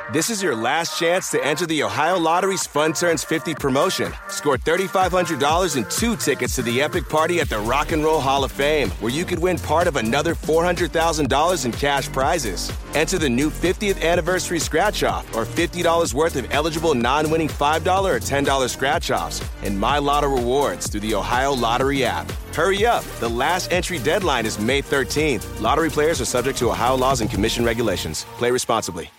This is your last chance to enter the Ohio Lottery's Fun Turns 50 promotion. Score $3,500 and 2 tickets to the epic party at the Rock and Roll Hall of Fame, where you could win part of another $400,000 in cash prizes. Enter the new 50th anniversary scratch-off or $50 worth of eligible non-winning $5 or $10 scratch-offs and My Lotto rewards through the Ohio Lottery app. Hurry up. The last entry deadline is May 13th. Lottery players are subject to Ohio laws and commission regulations. Play responsibly.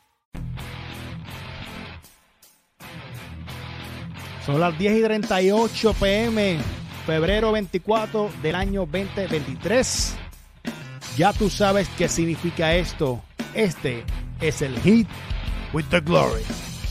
Son las 10:38 p.m., febrero 24 del año 2023. Ya tú sabes qué significa esto. Este es el Hit with the Glory.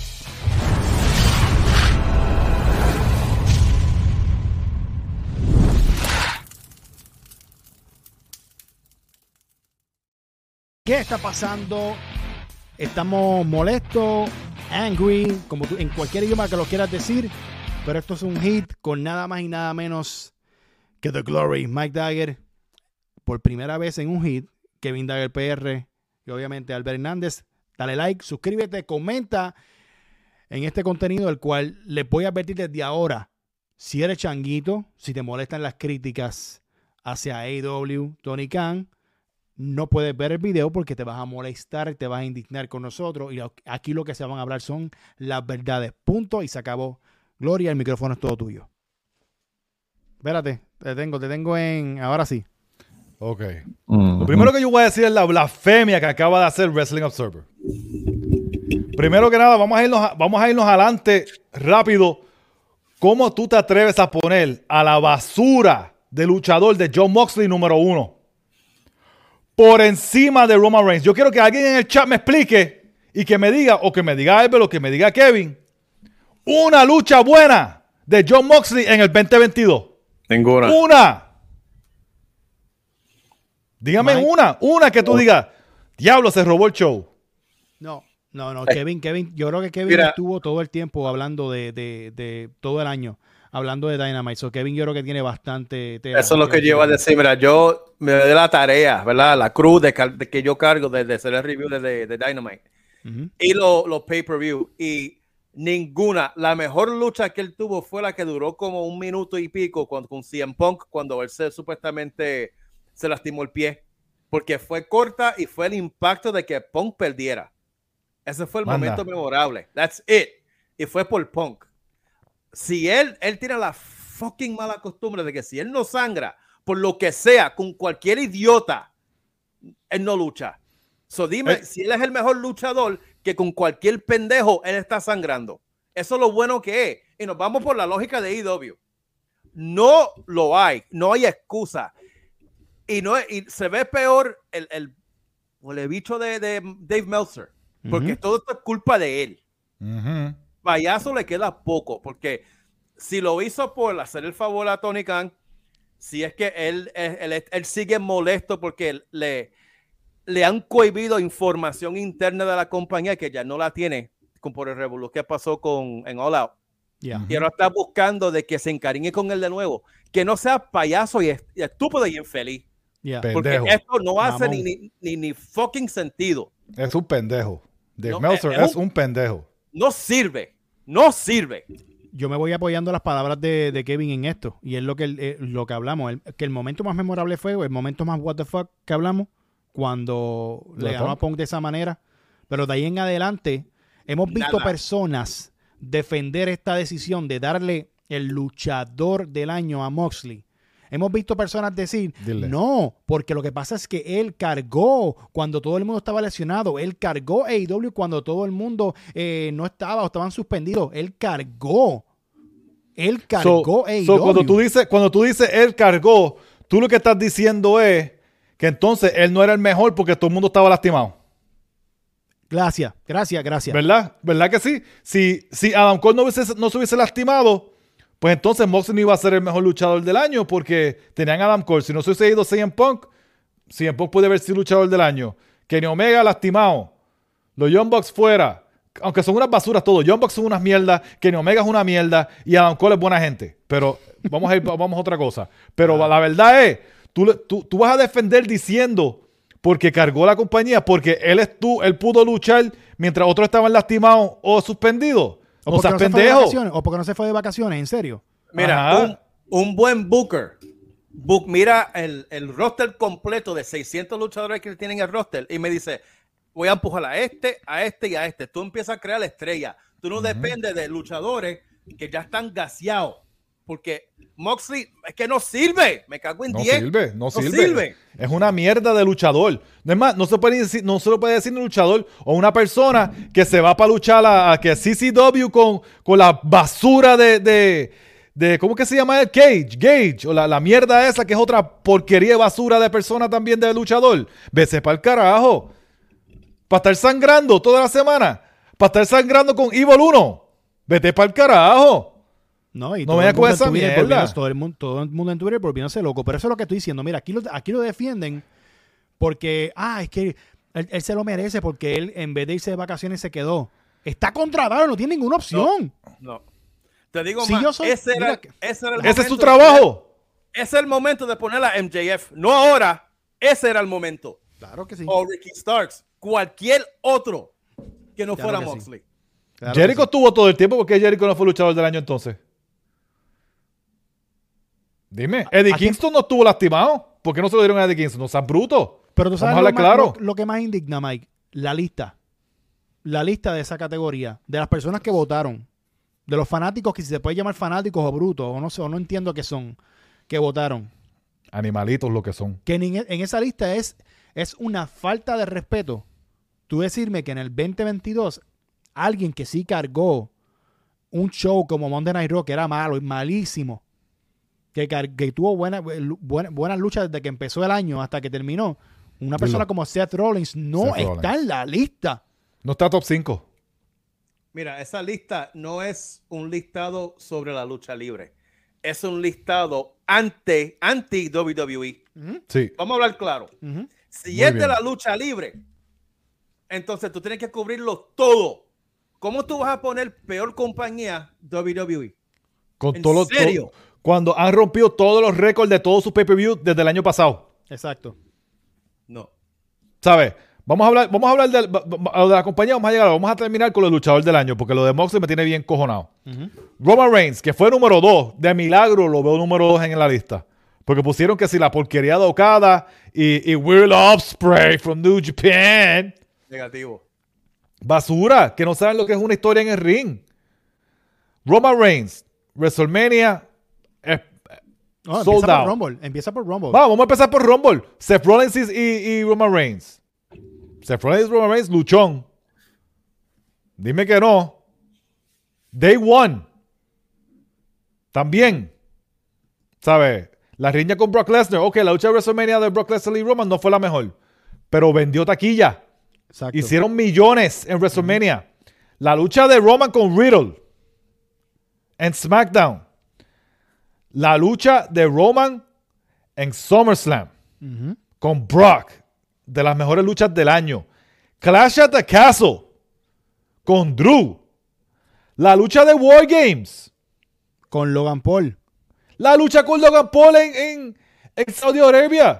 ¿Qué está pasando? Estamos molestos, angry, como tú, en cualquier idioma que lo quieras decir, pero esto es un hit con nada más y nada menos que The Glory. Mike Dagger, por primera vez en un hit, Kevin Dagger PR y obviamente Albert Hernández. Dale like, suscríbete, comenta en este contenido, el cual les voy a advertir desde ahora. Si eres changuito, si te molestan las críticas hacia AEW, Tony Khan, no puedes ver el video porque te vas a molestar, te vas a indignar con nosotros. Y aquí lo que se van a hablar son las verdades. Punto y se acabó. Gloria, el micrófono es todo tuyo. Espérate, te tengo en... Ahora sí. Ok. Lo primero que yo voy a decir es la blasfemia que acaba de hacer Wrestling Observer. Primero que nada, vamos a irnos adelante rápido. ¿Cómo tú te atreves a poner a la basura de luchador de Jon Moxley número 1 por encima de Roman Reigns? Yo quiero que alguien en el chat me explique y que me diga, o que me diga Albert o que me diga Kevin, una lucha buena de Jon Moxley en el 2022. Ninguna. Una. Dígame una que tú digas, diablo, se robó el show. No, Kevin, yo creo que Kevin estuvo todo el tiempo hablando de todo el año, hablando de Dynamite. So Kevin yo creo que tiene bastante... Eso es lo que yo iba a decir. Mira, yo me doy la tarea, ¿verdad? La cruz de que yo cargo de hacer el review de Dynamite. Y los pay-per-view. Y ninguna. La mejor lucha que él tuvo fue la que duró como 1 minuto y pico con CM Punk, cuando él supuestamente se lastimó el pie. Porque fue corta y fue el impacto de que Punk perdiera. Ese fue el momento memorable. That's it. Y fue por Punk. Si él tiene la fucking mala costumbre de que si él no sangra, por lo que sea, con cualquier idiota, él no lucha. So dime, si él es el mejor luchador, que con cualquier pendejo él está sangrando. Eso es lo bueno que es. Y nos vamos por la lógica de AEW. No lo hay. No hay excusa. Y se ve peor el bicho de Dave Meltzer. Porque todo esto es culpa de él. Payaso le queda poco, porque si lo hizo por hacer el favor a Tony Khan, si es que él sigue molesto porque le han cohibido información interna de la compañía que ya no la tiene, como por el revolú que pasó en All Out. Y ahora está buscando de que se encariñe con él de nuevo. Que no sea payaso y estúpido y infeliz. Porque esto no hace ni fucking sentido. Es un pendejo. Dave Meltzer es un pendejo. No sirve. Yo me voy apoyando las palabras de Kevin en esto. Y es lo que hablamos. Que el momento más memorable fue, el momento más what the fuck que hablamos, cuando le ganó a Punk de esa manera. Pero de ahí en adelante, hemos visto personas defender esta decisión de darle el luchador del año a Moxley. Hemos visto personas decir, no, porque lo que pasa es que él cargó cuando todo el mundo estaba lesionado. Él cargó AEW cuando todo el mundo no estaba o estaban suspendidos. Él cargó AEW. Cuando tú dices él cargó, tú lo que estás diciendo es que entonces él no era el mejor porque todo el mundo estaba lastimado. Gracias. ¿Verdad que sí? Si Adam Cole no se hubiese lastimado, pues entonces Moxley no iba a ser el mejor luchador del año porque tenían a Adam Cole. Si no se hubiese ido CM Punk puede haber sido luchador del año. Kenny Omega lastimado. Los Young Bucks fuera. Aunque son unas basuras todos. Young Bucks son unas mierdas. Kenny Omega es una mierda. Y Adam Cole es buena gente. Pero vamos a otra cosa. Pero la verdad es, tú vas a defender diciendo porque cargó la compañía, porque él pudo luchar mientras otros estaban lastimados o suspendidos. O sea, pendejo. O porque no se fue de vacaciones, en serio. Mira, un buen booker. Mira el roster completo de 600 luchadores que tienen el roster y me dice, voy a empujar a este y a este. Tú empiezas a crear la estrella. Tú no dependes de luchadores que ya están gaseados. Porque Moxley es que no sirve. Me cago en 10. No sirve. Es una mierda de luchador. No es más, no se lo puede decir un luchador o una persona que se va para luchar a que CCW con la basura de ¿cómo que se llama el Gage, o la mierda esa que es otra porquería de basura de persona también de luchador. Vese para el carajo. Para estar sangrando toda la semana. Para estar sangrando con Evil 1. Vete para el carajo. No, y no me con esa mierda. Todo el mundo en Twitter volviéndose loco. Pero eso es lo que estoy diciendo. Mira, aquí lo defienden porque, es que él se lo merece porque él en vez de irse de vacaciones se quedó. Está contratado, no tiene ninguna opción. No. Te digo si más, ese es su trabajo. Ese es el momento de poner a MJF. No ahora, ese era el momento. Claro que sí. O Ricky Starks. Cualquier otro que no fuera Moxley. Sí. Claro Jericho estuvo todo el tiempo. porque Jericho no fue luchador del año entonces. Dime, Eddie Kingston no estuvo lastimado. ¿Por qué no se lo dieron a Eddie Kingston? No seas bruto. Pero tú sabes lo que más indigna, Mike. La lista de esa categoría, de las personas que votaron, de los fanáticos, que si se puede llamar fanáticos o brutos, o no sé, o no entiendo qué son, que votaron. Animalitos lo que son. Que en esa lista es una falta de respeto. Tú decirme que en el 2022 alguien que sí cargó un show como Monday Night Raw, que era malo y malísimo, que tuvo buenas luchas desde que empezó el año hasta que terminó, una persona como Seth Rollins está en la lista. No está top 5. Mira, esa lista no es un listado sobre la lucha libre. Es un listado anti-WWE. Sí. Vamos a hablar claro. Si es de la lucha libre, entonces tú tienes que cubrirlo todo. ¿Cómo tú vas a poner peor compañía WWE? ¿En serio? Cuando han rompido todos los récords de todos sus pay-per-view desde el año pasado. Exacto. No. ¿Sabes? Vamos a hablar de la compañía, vamos a terminar con el luchador del año, porque lo de Moxley me tiene bien cojonado. Roman Reigns, que fue número 2, de milagro lo veo número 2 en la lista. Porque pusieron que si la porquería de Okada y Will Ospreay from New Japan. Negativo. Basura, que no saben lo que es una historia en el ring. Roman Reigns, WrestleMania, sold out. Empieza por Rumble. Vamos a empezar por Rumble. Seth Rollins y Roman Reigns. Seth Rollins y Roman Reigns, luchón. Dime que no. Day One. También. ¿Sabes? La riña con Brock Lesnar. Ok, la lucha de WrestleMania de Brock Lesnar y Roman no fue la mejor. Pero vendió taquilla. Exacto. Hicieron millones en WrestleMania. La lucha de Roman con Riddle en SmackDown. La lucha de Roman en SummerSlam con Brock. De las mejores luchas del año. Clash at the Castle con Drew. La lucha de War Games con Logan Paul. La lucha con Logan Paul en Saudi Arabia.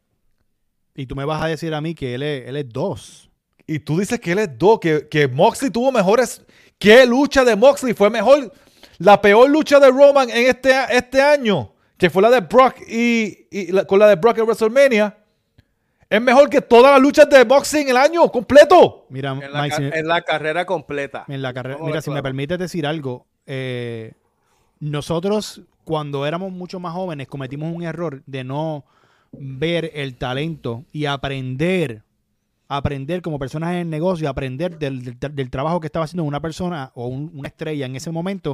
Y tú me vas a decir a mí que él es 2. Y tú dices que él es 2, que Moxley tuvo mejores. ¿Qué lucha de Moxley fue mejor? La peor lucha de Roman en este año, que fue la de Brock con la de Brock en WrestleMania, es mejor que todas las luchas de Moxley en el año completo. Mira, en la carrera completa. Mira, si me permites decir algo, nosotros cuando éramos mucho más jóvenes cometimos un error de no ver el talento y aprender como personas en el negocio, aprender del trabajo que estaba haciendo una persona o una estrella en ese momento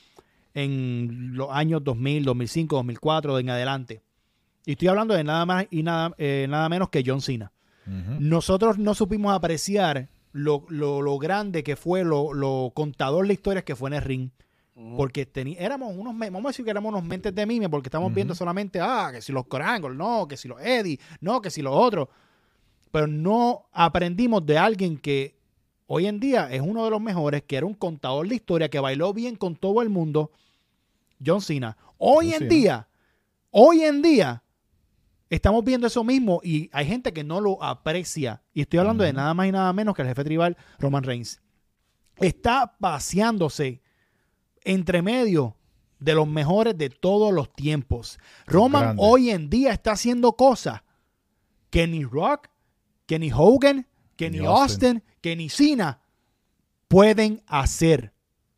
en los años 2000, 2005, 2004 en adelante. Y estoy hablando de nada más y nada menos que John Cena. Nosotros no supimos apreciar lo grande que fue, lo contador de historias que fue en el ring. Porque éramos vamos a decir que éramos unos mentes de mime, porque estamos viendo solamente, que si los Corangles, no, que si los Eddie, no, que si los otros. Pero no aprendimos de alguien que hoy en día es uno de los mejores, que era un contador de historia, que bailó bien con todo el mundo, John Cena. Hoy en día, estamos viendo eso mismo y hay gente que no lo aprecia. Y estoy hablando de nada más y nada menos que el jefe tribal Roman Reigns. Está paseándose entre medio de los mejores de todos los tiempos. Roman Grande. hoy en día está haciendo cosas que ni Rock, que ni Hogan, que ni Austin, que ni Cena pueden hacer.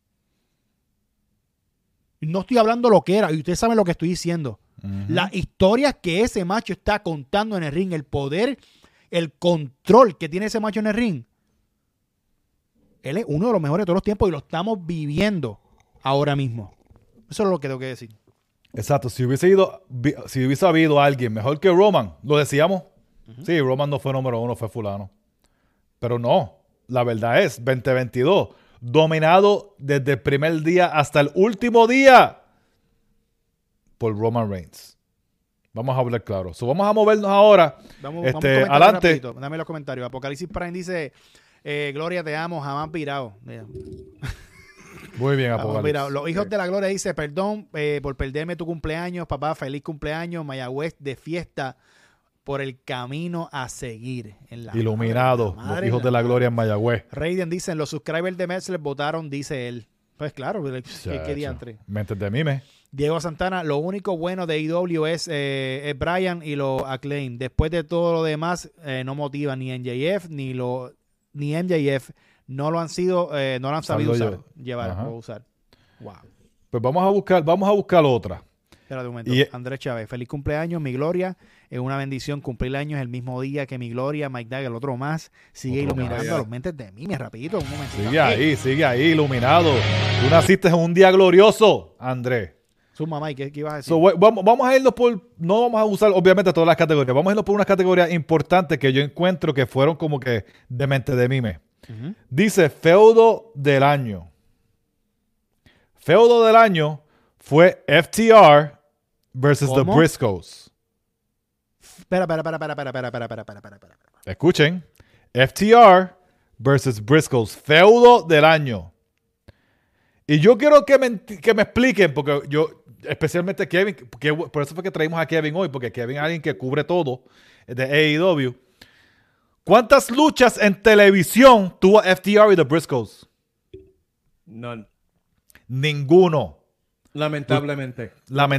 No estoy hablando lo que era, y ustedes saben lo que estoy diciendo. Las historias que ese macho está contando en el ring, el poder, el control que tiene ese macho en el ring. Él es uno de los mejores de todos los tiempos y lo estamos viviendo ahora mismo. Eso es lo que tengo que decir. Exacto. Si hubiese habido alguien mejor que Roman, lo decíamos. Sí, Roman no fue número 1, fue fulano. Pero no. La verdad es, 2022, dominado desde el primer día hasta el último día por Roman Reigns. Vamos a hablar claro. Vamos a movernos ahora. Vamos adelante. rapidito. Dame los comentarios. Apocalipsis Prime dice, Gloria, te amo, jamás virado. Muy bien, Apocalipsis. Los hijos de la Gloria dice, perdón por perderme tu cumpleaños, papá, feliz cumpleaños, Mayagüez de fiesta por el camino a seguir. En la Iluminado, los hijos de la Gloria en Mayagüez. Raiden dice, los subscribers de Metzler votaron, dice él. Pues claro, ¿qué diantre? Mentes de mime. Diego Santana, lo único bueno de AEW es Bryan y los Acclaim. Después de todo lo demás, no motiva ni MJF ni MJF. No lo han sabido usar. Wow. Pues vamos a buscar otra. Espérate un momento. Andrés Chávez, feliz cumpleaños, mi Gloria. Es una bendición cumplir años el mismo día que mi Gloria. Mike Dagger, el otro más. Sigue iluminando a los mentes de mí, rapidito, un momentito. Sigue ahí, iluminado. Tú naciste en un día glorioso, Andrés. Suma, Mike, ¿qué ibas a decir? Vamos a irnos no vamos a usar obviamente todas las categorías. Vamos a irnos por unas categorías importantes que yo encuentro que fueron como que de mente de mime. Dice feudo del año. Feudo del año fue FTR versus The Briscoes. Espera. Escuchen. FTR versus Briscoes. Feudo del año. Y yo quiero que me expliquen, porque yo, especialmente Kevin, por eso fue que traímos a Kevin hoy, porque Kevin es alguien que cubre todo de AEW. ¿Cuántas luchas en televisión tuvo FTR y The Briscoes? None. Ninguno. Lamentablemente.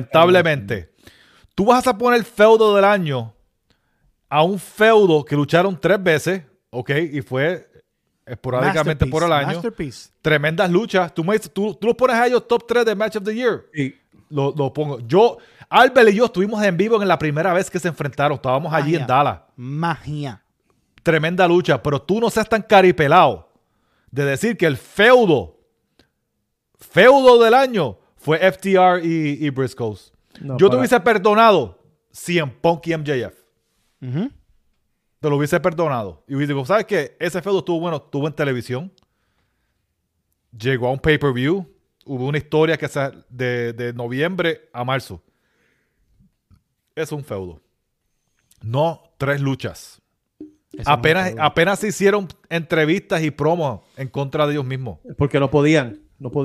Tú vas a poner feudo del año a un feudo que lucharon 3 veces, ¿ok? Y fue esporádicamente por el año. Tremendas luchas. Tú los pones a ellos top 3 de Match of the Year. Sí. Lo pongo. Albert y yo estuvimos en vivo en la primera vez que se enfrentaron. Estábamos allí en Dallas. Magia. Tremenda lucha, pero tú no seas tan caripelado de decir que el feudo del año fue FTR y Briscoes. No, yo te hubiese perdonado CM Punk y MJF. Te lo hubiese perdonado. Y hubiese dicho, ¿sabes qué? Ese feudo estuvo bueno, estuvo en televisión. Llegó a un pay-per-view. Hubo una historia que de noviembre a marzo. Es un feudo. No 3 luchas. Apenas se hicieron entrevistas y promos en contra de ellos mismos. Porque no podían.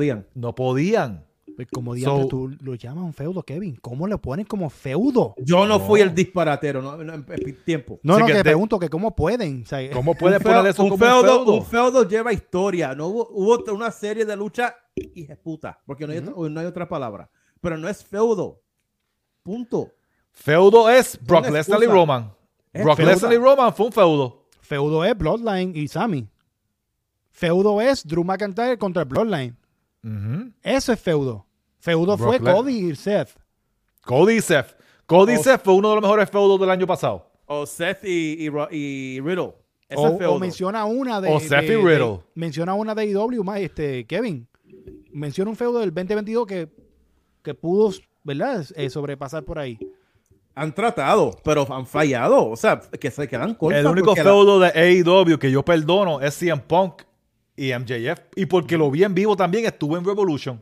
Como diablos tú lo llamas un feudo, Kevin. ¿Cómo le ponen como feudo? Yo no fui el disparatero, no en tiempo. No, te pregunto que cómo pueden. O sea, ¿cómo pueden poner eso como un feudo? Un feudo lleva historia. No hubo una serie de lucha hija puta, porque no hay otra palabra. Pero no es feudo. Punto. Feudo es Brock Lesnar y Roman. Brock Lesnar y Roman fue un feudo. Feudo es Bloodline y Sami. Feudo es Drew McIntyre contra Bloodline. Eso es feudo. Feudo fue Cody y Seth. Cody y Seth fue uno de los mejores feudos del año pasado. O Seth y Riddle. O menciona una de... O Seth y Riddle. Menciona una de IW más, Kevin. Menciona un feudo del 2022 que pudo, ¿verdad? Sobrepasar por ahí. Han tratado, pero han fallado. O sea, que se quedan cortos. El único feudo de AEW que yo perdono es CM Punk y MJF. Y porque lo vi en vivo también, estuve en Revolution.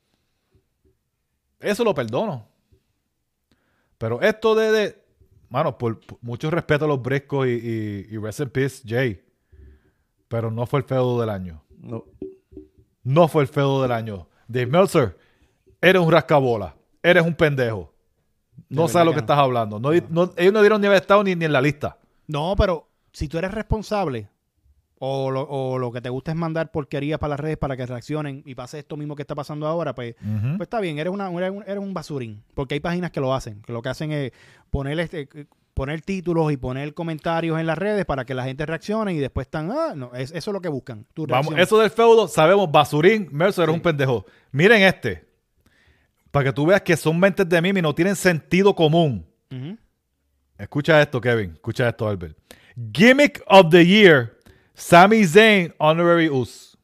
Eso lo perdono. Pero esto mano, por mucho respeto a los Briscoes y rest in peace, Jay. Pero no fue el feudo del año. No fue el feudo del año. Dave Meltzer, eres un rascabola. Eres un pendejo. No sabes lo que estás hablando. Ellos no dieron ni haber estado ni en la lista. No, pero si tú eres responsable o lo que te gusta es mandar porquerías para las redes para que reaccionen y pase esto mismo que está pasando ahora, pues está bien, eres un basurín. Porque hay páginas que lo hacen, que lo que hacen es poner títulos y poner comentarios en las redes para que la gente reaccione y después están, eso es lo que buscan. Vamos, eso del feudo, sabemos, basurín, Mercer eres un pendejo. Miren para que tú veas que son mentes de mime y no tienen sentido común. Escucha esto, Kevin. Escucha esto, Albert. Gimmick of the Year, Sami Zayn, Honorary Us.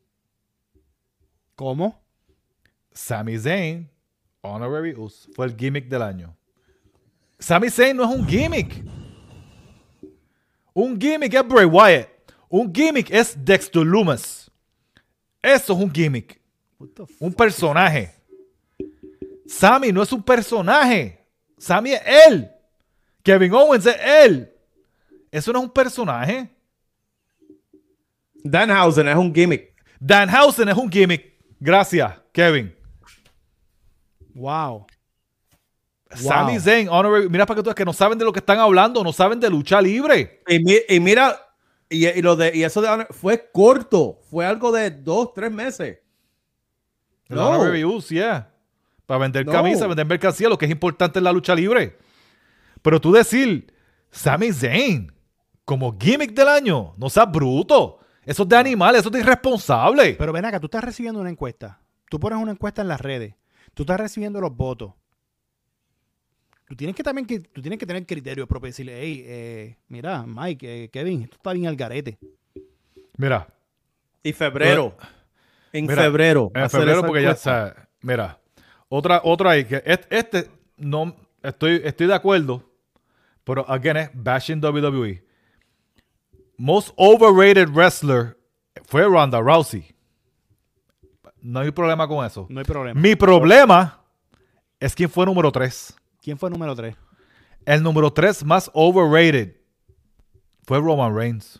¿Cómo? Sami Zayn, Honorary Us. Fue el gimmick del año. Sami Zayn no es un gimmick. Un gimmick es Bray Wyatt. Un gimmick es Dexter Lumis. Eso es un gimmick. Un personaje. Sami no es un personaje. Sami es él. Kevin Owens es él. Eso no es un personaje. Danhausen es un gimmick. Danhausen es un gimmick. Gracias, Kevin. Wow. Sami Zayn, Honorary. Mira para que tú es que no saben de lo que están hablando, no saben de lucha libre. Y mira, y eso de Honor fue corto. Fue algo de 2-3 meses. Honorary Use, yeah. Para vender camisas, vender mercancía, lo que es importante en la lucha libre. Pero tú decir Sami Zayn como gimmick del año, no seas bruto. Eso es de animales, eso es de irresponsable. Pero ven acá, tú estás recibiendo una encuesta. Tú pones una encuesta en las redes. Tú estás recibiendo los votos. Tú tienes que tener criterio propio y decirle, hey, mira, Mike, Kevin, esto está bien al garete. Mira. Y febrero. En febrero porque ya sabes. Mira. Otra ahí que no estoy de acuerdo, pero again es bashing WWE. Most overrated wrestler fue Ronda Rousey. No hay problema con eso. No hay problema. Mi problema es quién fue número 3. ¿Quién fue número 3? El número 3 más overrated fue Roman Reigns.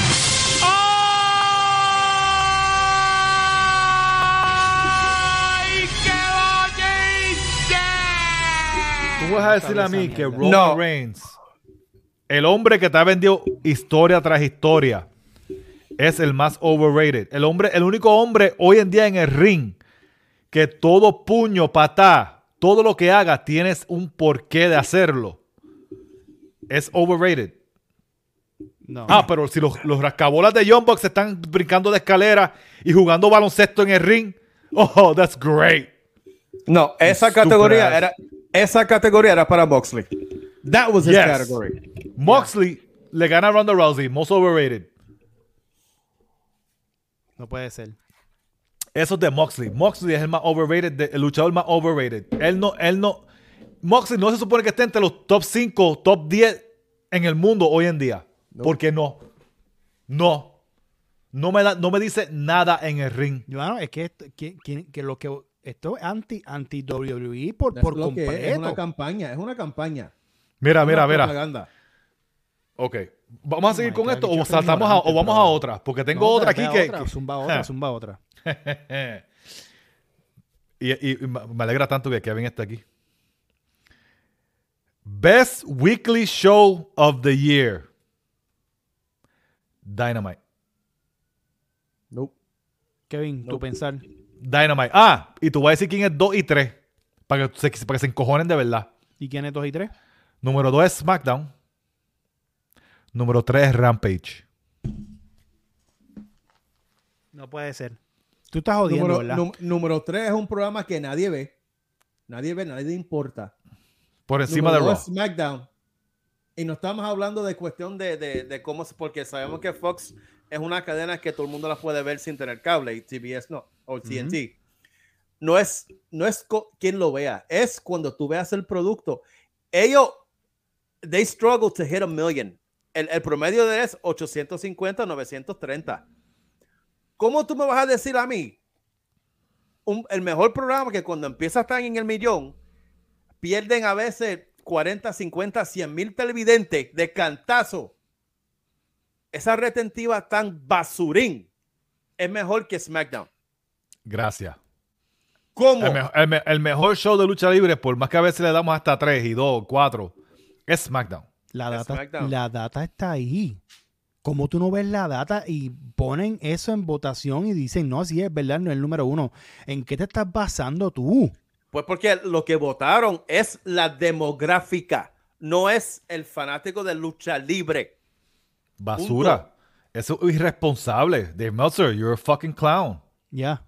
Tú vas a decirle a mí que Roman Reigns, el hombre que te ha vendido historia tras historia, es el más overrated. El único hombre hoy en día en el ring que todo puño, patá, todo lo que haga tienes un porqué de hacerlo. Es overrated. No. Pero si los rascabolas de Young Bucks están brincando de escalera y jugando baloncesto en el ring, oh, that's great. No, esa categoría era para Moxley. That was his category. Moxley le gana a Ronda Rousey, most overrated. No puede ser. Eso es de Moxley. Moxley es el más overrated, el luchador más overrated. Moxley no se supone que esté entre los top 5, top 10 en el mundo hoy en día. No. Porque no me dice nada en el ring. Bueno, es que esto es anti WWE por completo. Es una campaña. Mira. Ok. ¿Vamos a seguir con esto o saltamos o vamos a otra? Porque tengo otra aquí que... Zumba otra. y me alegra tanto que Kevin esté aquí. Best Weekly Show of the Year. Dynamite. Nope. Kevin, tú pensar. Dynamite. Y tú vas a decir quién es 2 y 3. Para que se encojonen de verdad. ¿Y quién es 2 y 3? Número 2 es SmackDown. Número 3 es Rampage. No puede ser. Tú estás jodiendo, ¿verdad? Número 3 es un programa que nadie ve. Nadie le importa. Por encima de Raw. SmackDown. Y no estamos hablando de cuestión de cómo, porque sabemos que Fox es una cadena que todo el mundo la puede ver sin tener cable y TBS no, o TNT. No es quien lo vea, es cuando tú veas el producto. Ellos, they struggle to hit 1 million. El promedio de es 850, 930. ¿Cómo tú me vas a decir a mí el mejor programa que cuando empieza a estar en el millón pierden a veces 40, 50, 100 mil televidentes de cantazo? Esa retentiva tan basurín es mejor que SmackDown. Gracias. ¿Cómo? El mejor show de lucha libre, por más que a veces le damos hasta 3 y 2, 4, es SmackDown. La data está ahí. ¿Cómo tú no ves la data y ponen eso en votación y dicen, no, sí es verdad, no es el número 1? ¿En qué te estás basando tú? Pues porque lo que votaron es la demográfica, no es el fanático de lucha libre. Basura. Punto. Eso es irresponsable. Dave Meltzer, you're a fucking clown. Ya.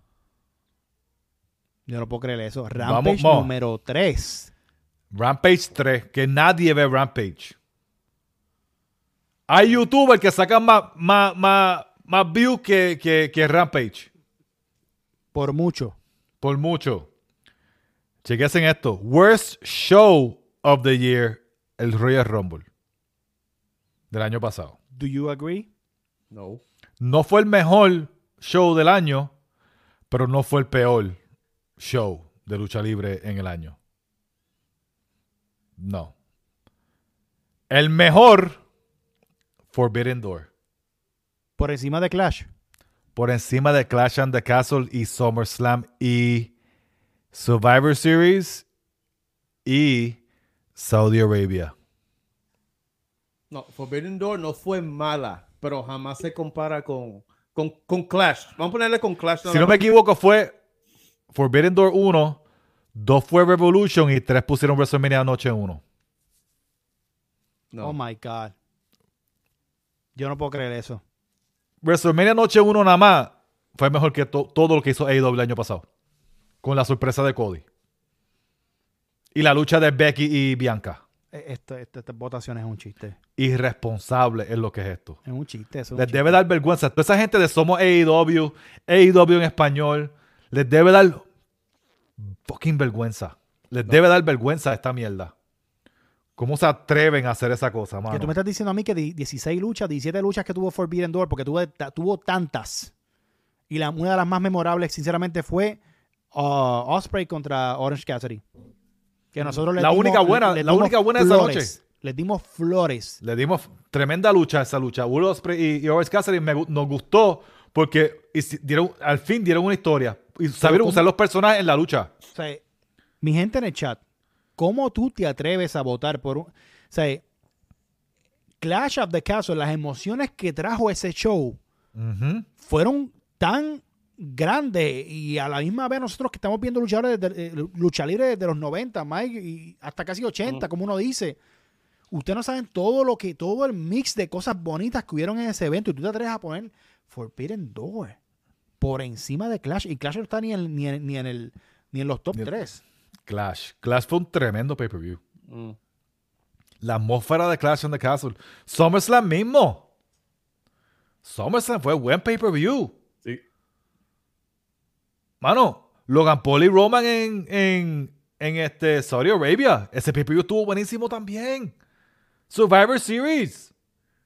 Yo no puedo creer eso. Rampage número 3. Rampage 3, que nadie ve Rampage. Hay youtubers que sacan más views que Rampage. Por mucho. Por mucho. Chequense esto. Worst show of the year, el Royal Rumble. Del año pasado. Do you agree? No. No fue el mejor show del año, pero no fue el peor show de lucha libre en el año. No. El mejor, Forbidden Door. Por encima de Clash. Por encima de Clash and the Castle y SummerSlam y Survivor Series y Saudi Arabia. No, Forbidden Door no fue mala, pero jamás se compara con Clash. Vamos a ponerle con Clash. Si no me equivoco, fue Forbidden Door 1, 2 fue Revolution y 3 pusieron WrestleMania Noche 1. No. Oh my God. Yo no puedo creer eso. WrestleMania Noche 1 nada más fue mejor que todo lo que hizo AEW el año pasado. Con la sorpresa de Cody. Y la lucha de Becky y Bianca. Esta votación es un chiste. Irresponsable es lo que es esto. Es un chiste. Eso es un Les chiste. debe dar vergüenza. Toda esa gente de Somos AEW en español, les debe dar fucking vergüenza. Les debe dar vergüenza a esta mierda. ¿Cómo se atreven a hacer esa cosa, mano? Que tú me estás diciendo a mí que 16 luchas, 17 luchas que tuvo Forbidden Door, porque tuvo tantas. Y una de las más memorables, sinceramente, fue Ospreay contra Orange Cassidy. Que nosotros La única buena de esa noche. Les dimos flores. Le dimos tremenda lucha a esa lucha. Will Ospreay y Orange Cassidy nos gustó porque al fin dieron una historia. Y sabieron usar los personajes en la lucha. O sea, mi gente en el chat, ¿cómo tú te atreves a votar por un... O sea, Clash of the Castle, las emociones que trajo ese show fueron tan grandes y a la misma vez nosotros que estamos viendo lucha libre desde los 90, Mike, y hasta casi 80, como uno dice. Ustedes no saben todo el mix de cosas bonitas que hubieron en ese evento y tú te atreves a poner Forbidden Door por encima de Clash y Clash no está ni en los top 3. Clash fue un tremendo pay-per-view. La atmósfera de Clash in the Castle. SummerSlam mismo. SummerSlam fue buen pay-per-view. Sí. Mano, Logan Paul y Roman en Saudi Arabia. Ese pay-per-view estuvo buenísimo también. Survivor Series.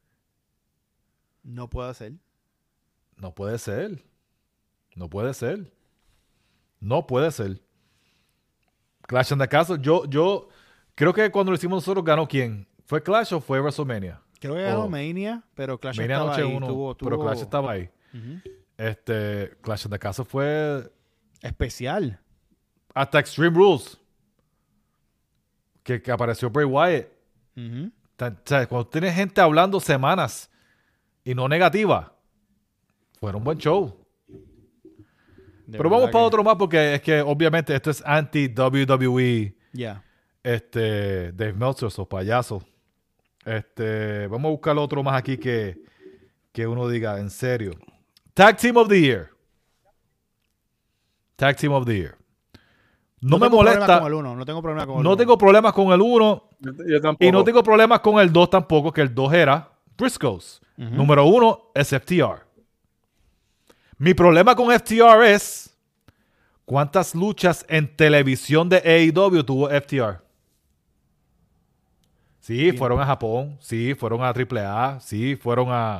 No puede ser. No puede ser. No puede ser. No puede ser. Clash in the Castle. Yo creo que cuando lo hicimos nosotros, ¿ganó quién? ¿Fue Clash o fue WrestleMania? Creo que ganó Mania, pero Clash Mania estaba Noche ahí. 1, pero Clash estaba ahí. Clash in the Castle fue... especial. Hasta Extreme Rules. Que apareció Bray Wyatt. O sea, cuando tienes gente hablando semanas y no negativa, fue un buen show. Pero vamos para otro más porque es que obviamente esto es anti-WWE. Ya. Dave Meltzer, esos payasos. Vamos a buscar otro más aquí que uno diga en serio. Tag Team of the Year. Tag Team of the Year. No me molesta. No tengo problema con el 1. No tengo problemas con el 1. Yo tampoco. Y no tengo problemas con el 2 tampoco, que el 2 era Briscoes. Número 1 es FTR. Mi problema con FTR es cuántas luchas en televisión de AEW tuvo FTR. Sí, bien. Fueron a Japón. Sí, fueron a AAA. Sí, fueron a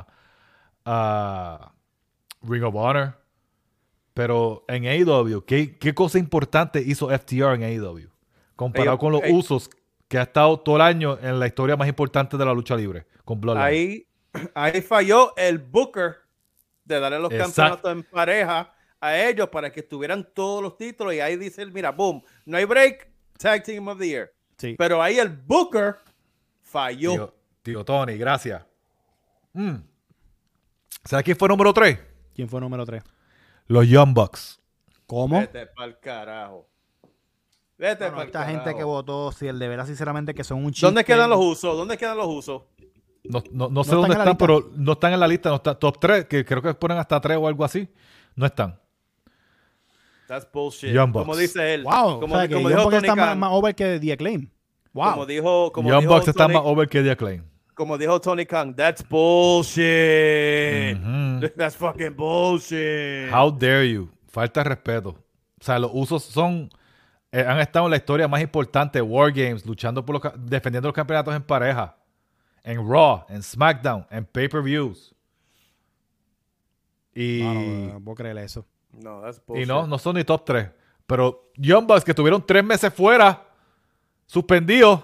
Ring of Honor. Pero en AEW, ¿qué cosa importante hizo FTR en AEW? Comparado con los usos que ha estado todo el año en la historia más importante de la lucha libre, con Bloodline. Ahí falló el Booker de darle los campeonatos en pareja a ellos para que tuvieran todos los títulos y ahí dice, mira, boom, no hay break, Tag Team of the Year. Sí. Pero ahí el Booker falló. Tío Tony, gracias. ¿Sabes quién fue número 3? ¿Quién fue número 3? Los Young Bucks. ¿Cómo? Vete pa'l carajo. Vete Bueno, pa'l esta carajo. gente que votó, si el de veras sinceramente que son un chiste. ¿Dónde quedan los usos? ¿Dónde quedan los usos? No sé están dónde en la están, lista. pero no están en la lista. No está top 3, que creo que ponen hasta 3 o algo así. No están. That's bullshit. Young Bucks. Como dice él. Wow. Como, O sea, que como Young dijo Bucks Tony está Khan. más over que The Acclaim. Wow. Como Young dijo Bucks está Tony- más over que The Acclaim. Como dijo Tony Khan, that's bullshit. That's fucking bullshit. How dare you? Falta de respeto. O sea, los usos son... han estado en la historia más importante, War Games, luchando por defendiendo los campeonatos en pareja. En Raw, en SmackDown, en pay-per-views. Y... No puedo creer eso. No, that's Y bullshit. no son ni top 3. Pero Young Bucks, que estuvieron 3 meses fuera, suspendidos,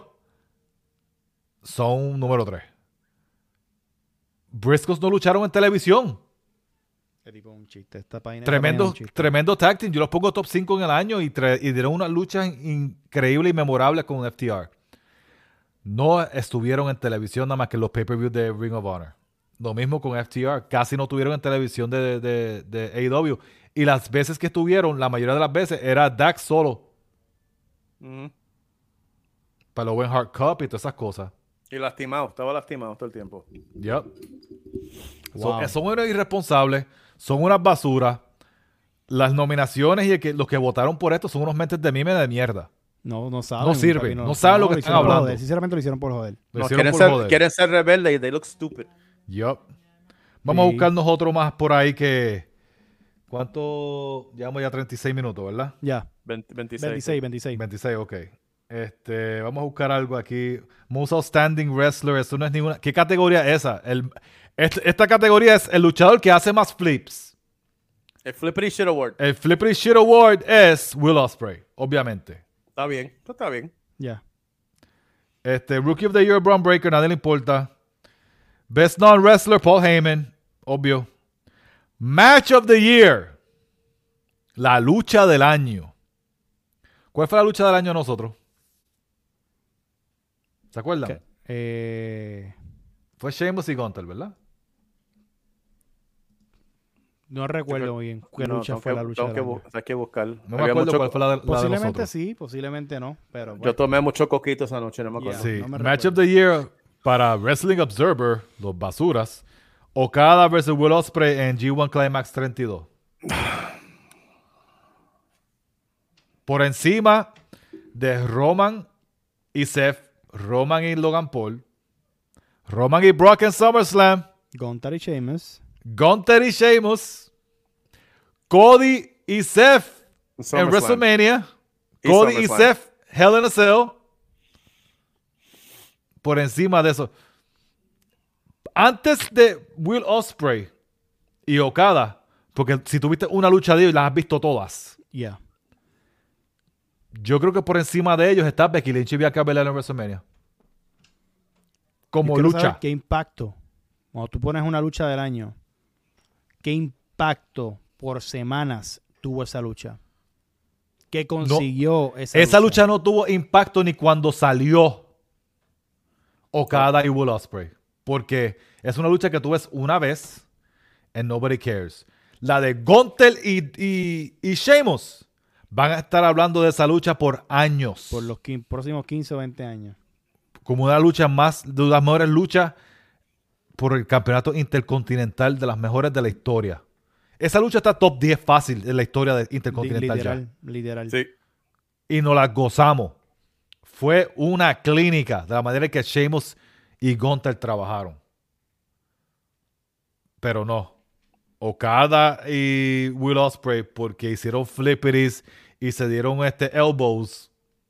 son número 3. Briscoes no lucharon en televisión. Qué tipo un chiste. Esta página es un chiste. Tremendo tag team. Yo los pongo top 5 en el año y dieron unas luchas increíbles y memorables con FTR. No estuvieron en televisión nada más que en los pay-per-views de Ring of Honor. Lo mismo con FTR. Casi no estuvieron en televisión de AEW. Y las veces que estuvieron, la mayoría de las veces, era Dax solo. Ujú. Para los Owen Hart Cup y todas esas cosas. Y lastimado, estaba lastimado todo el tiempo. Yep. Wow. Son unos irresponsables. Son unas basuras. Las nominaciones y los que votaron por esto son unos mentes de mime de mierda. No saben. No sirve, papi, no saben lo que están hicieron por hablando. joder. Sinceramente lo hicieron por joder. Lo No, hicieron por joder. quieren ser rebeldes y they look stupid. Yup. Vamos a Sí. buscarnos otro más por ahí que... ¿Cuánto? Llevamos ya 36 minutos, ¿verdad? Ya. 26. 26. 26, ok. Vamos a buscar algo aquí. Most Outstanding Wrestler. Eso no es ninguna... ¿Qué categoría es esa? Esta categoría es el luchador que hace más flips. El Flippity Shit Award. El Flippity Shit Award es Will Ospreay, obviamente. Está bien, está bien. Ya. Rookie of the Year, Braun Breaker, nadie le importa. Best Non-Wrestler, Paul Heyman, obvio. Match of the Year, la lucha del año. ¿Cuál fue la lucha del año de nosotros? ¿Se acuerdan? Fue Sheamus y Gunther, ¿verdad? No recuerdo muy bien qué lucha fue la lucha del año. Hay que buscar. No me acuerdo cuál fue la de Posiblemente nosotros. sí, posiblemente no. Pero Yo tomé mucho coquito esa noche, no me acuerdo. Sí, no me Match recuerdo. of the Year para Wrestling Observer, los basuras. Okada versus Will Ospreay en G1 Climax 32. Por encima de Roman y Seth, Roman y Logan Paul, Roman y Brock en SummerSlam, Gunther y Sheamus. Gunther y Sheamus, Cody y Seth en SummerSlam. WrestleMania, Y Cody y SummerSlam. Seth, Hell in a Cell. Por encima de eso. Antes de Will Ospreay y Okada, porque si tuviste una lucha de ellos, las has visto todas. Ya. Yo creo que por encima de ellos está Becky Lynch y Bianca Belair en WrestleMania. Como Yo quiero saber lucha. ¿Qué impacto? Cuando tú pones una lucha del año, ¿qué impacto por semanas tuvo esa lucha? ¿Qué consiguió Esa lucha no tuvo impacto ni cuando salió Okada y Will Ospreay. Porque es una lucha que tú ves una vez and nobody cares. La de Gunther y Sheamus van a estar hablando de esa lucha por años. Por los próximos 15 o 20 años. Como una lucha de las mejores luchas por el campeonato intercontinental de las mejores de la historia. Esa lucha está top 10 fácil en la historia de intercontinental. Literal. Sí. Y nos la gozamos. Fue una clínica de la manera que Sheamus y Gunther trabajaron. Pero no. Okada y Will Ospreay, porque hicieron flippities y se dieron elbows.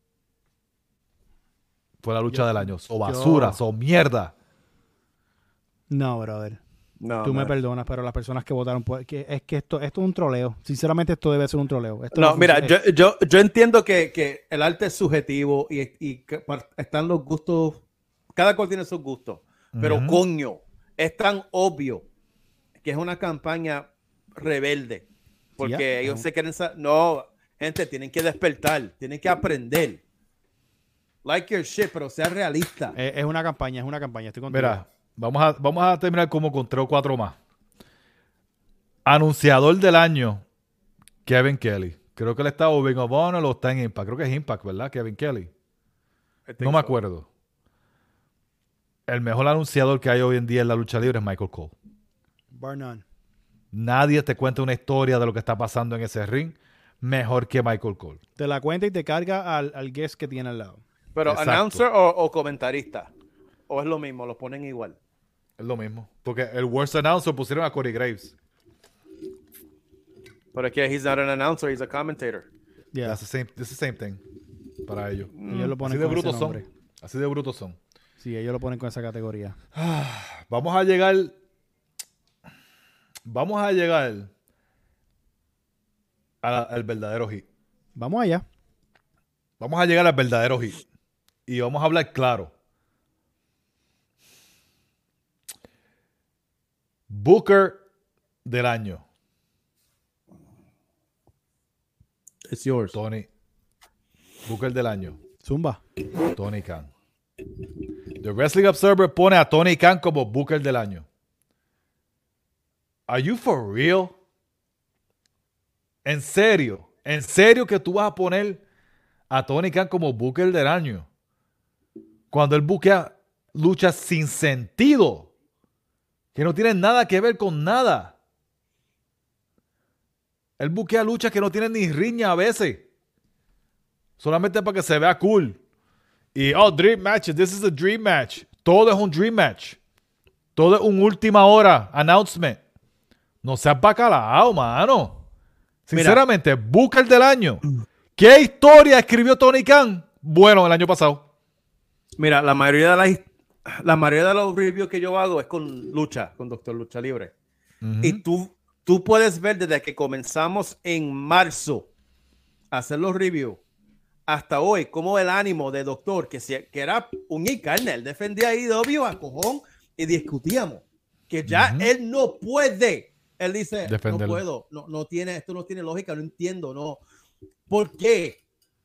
Fue la lucha del año. So basura, so mierda. No, brother. No, Tú me man. perdonas, pero las personas que votaron por... es que esto es un troleo. Sinceramente, esto debe ser un troleo. Esto No, mira, funciona. yo entiendo que el arte es subjetivo y que están los gustos, cada cual tiene sus gustos, pero coño, es tan obvio que es una campaña rebelde Porque ellos se quieren... No, gente, tienen que despertar. Tienen que aprender. Like your shit, pero sea realista. Es una campaña. Estoy contigo. Mira, vamos a terminar como con 3 o 4 más. Anunciador del año, Kevin Kelly. Creo que él está o Ring of Honor o está en Impact. Creo que es Impact, ¿verdad? Kevin Kelly. No me acuerdo. El mejor anunciador que hay hoy en día en la lucha libre es Michael Cole. Bar none. Nadie te cuenta una historia de lo que está pasando en ese ring mejor que Michael Cole. Te la cuenta y te carga al guest que tiene al lado. Pero Exacto. announcer o comentarista. O es lo mismo, lo ponen igual. Es lo mismo. Porque el worst announcer pusieron a Corey Graves. Pero aquí he's not an announcer, he's a commentator. Yeah. That's the same thing para ellos. Ellos lo ponen Así de con ese brutos nombre. son. Así de brutos son. Sí, ellos lo ponen con esa categoría. Vamos a llegar al verdadero hit. Vamos allá. Vamos a llegar al verdadero hit. Y vamos a hablar claro. Booker del año. It's yours. Tony. Booker del año. Zumba. Tony Khan. The Wrestling Observer pone a Tony Khan como Booker del año. Are you for real? ¿En serio? ¿En serio que tú vas a poner a Tony Khan como Booker del año? Cuando él buquea luchas sin sentido. Que no tienen nada que ver con nada. Él buquea luchas que no tienen ni riña a veces. Solamente para que se vea cool. Y, dream matches. This is a dream match. Todo es un dream match. Todo es un última hora announcement. No seas bacalao, mano. Sinceramente, Booker del año. ¿Qué historia escribió Tony Khan? Bueno, el año pasado. Mira, la mayoría de los reviews que yo hago es con lucha, con Doctor Lucha Libre. Y tú puedes ver desde que comenzamos en marzo a hacer los reviews hasta hoy, como el ánimo de Doctor, que era un carne, él defendía a IW a cojón y discutíamos que ya él no puede. Él dice, defenderlo. No puedo, esto no tiene lógica, no entiendo, no. ¿Por qué?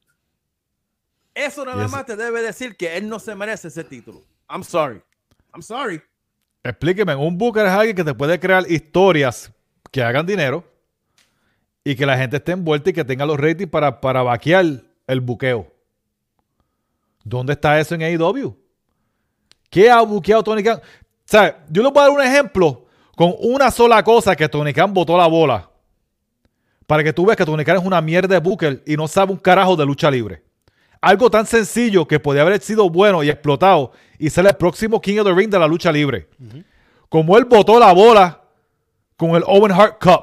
Eso nada más te debe decir que él no se merece ese título. I'm sorry. Explíqueme, un booker es alguien que te puede crear historias que hagan dinero y que la gente esté envuelta y que tenga los ratings para vaquear el buqueo. ¿Dónde está eso en AEW? ¿Qué ha buqueado Tony Khan? O sea, yo les voy a dar un ejemplo con una sola cosa que Tony Khan botó la bola. Para que tú veas que Tony Khan es una mierda de booker y no sabe un carajo de lucha libre. Algo tan sencillo que podía haber sido bueno y explotado y ser el próximo King of the Ring de la lucha libre. Como él botó la bola con el Owen Hart Cup.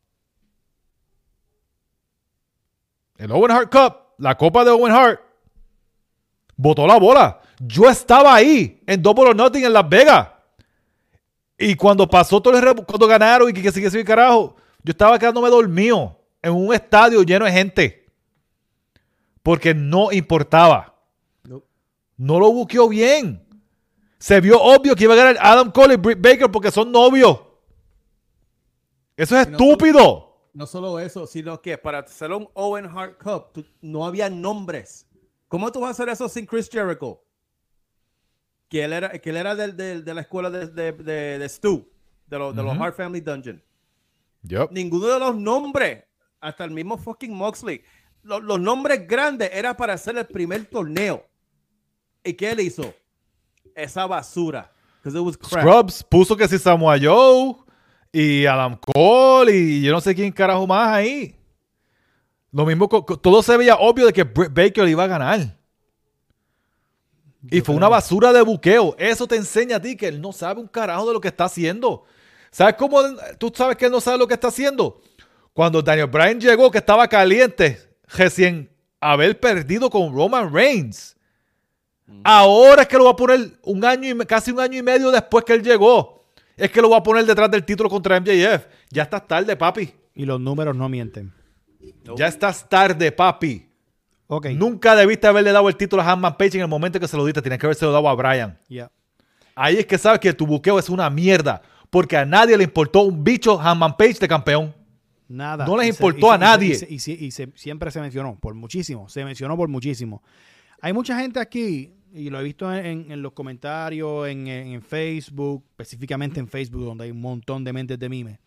El Owen Hart Cup, la copa de Owen Hart, botó la bola. Yo estaba ahí en Double or Nothing en Las Vegas. Y cuando pasó todo cuando ganaron y que sigue el carajo, yo estaba quedándome dormido en un estadio lleno de gente. Porque no importaba. No lo buqueó bien. Se vio obvio que iba a ganar Adam Cole y Britt Baker porque son novios. Eso es estúpido. No solo eso, sino que para hacer un Owen Hart Cup no había nombres. ¿Cómo tú vas a hacer eso sin Chris Jericho? Que él era de la escuela de Stu, de los Hart Family Dungeon. Yep. Ninguno de los nombres, hasta el mismo fucking Moxley, los nombres grandes era para hacer el primer torneo. ¿Y qué él hizo? Esa basura. Because it was crap. Scrubs puso que si Samoa Joe y Adam Cole y yo no sé quién carajo más ahí. Lo mismo, todo se veía obvio de que Britt Baker iba a ganar. Y fue una basura de buqueo. Eso te enseña a ti que él no sabe un carajo de lo que está haciendo. ¿Sabes cómo tú sabes que él no sabe lo que está haciendo? Cuando Daniel Bryan llegó, que estaba caliente, recién haber perdido con Roman Reigns. Ahora es que lo va a poner casi un año y medio después que él llegó. Es que lo va a poner detrás del título contra MJF. Ya estás tarde, papi. Y los números no mienten. Nope. Ya estás tarde, papi. Okay. Nunca debiste haberle dado el título a Hangman Page en el momento que se lo diste. Tienes que haberse dado a Bryan. Yeah. Ahí es que sabes que tu buqueo es una mierda. Porque a nadie le importó un bicho Hangman Page de campeón. Nada. No les importó a nadie. Siempre se mencionó por muchísimo. Se mencionó por muchísimo. Hay mucha gente aquí, y lo he visto en los comentarios, en Facebook, específicamente en Facebook, donde hay un montón de mentes de memes,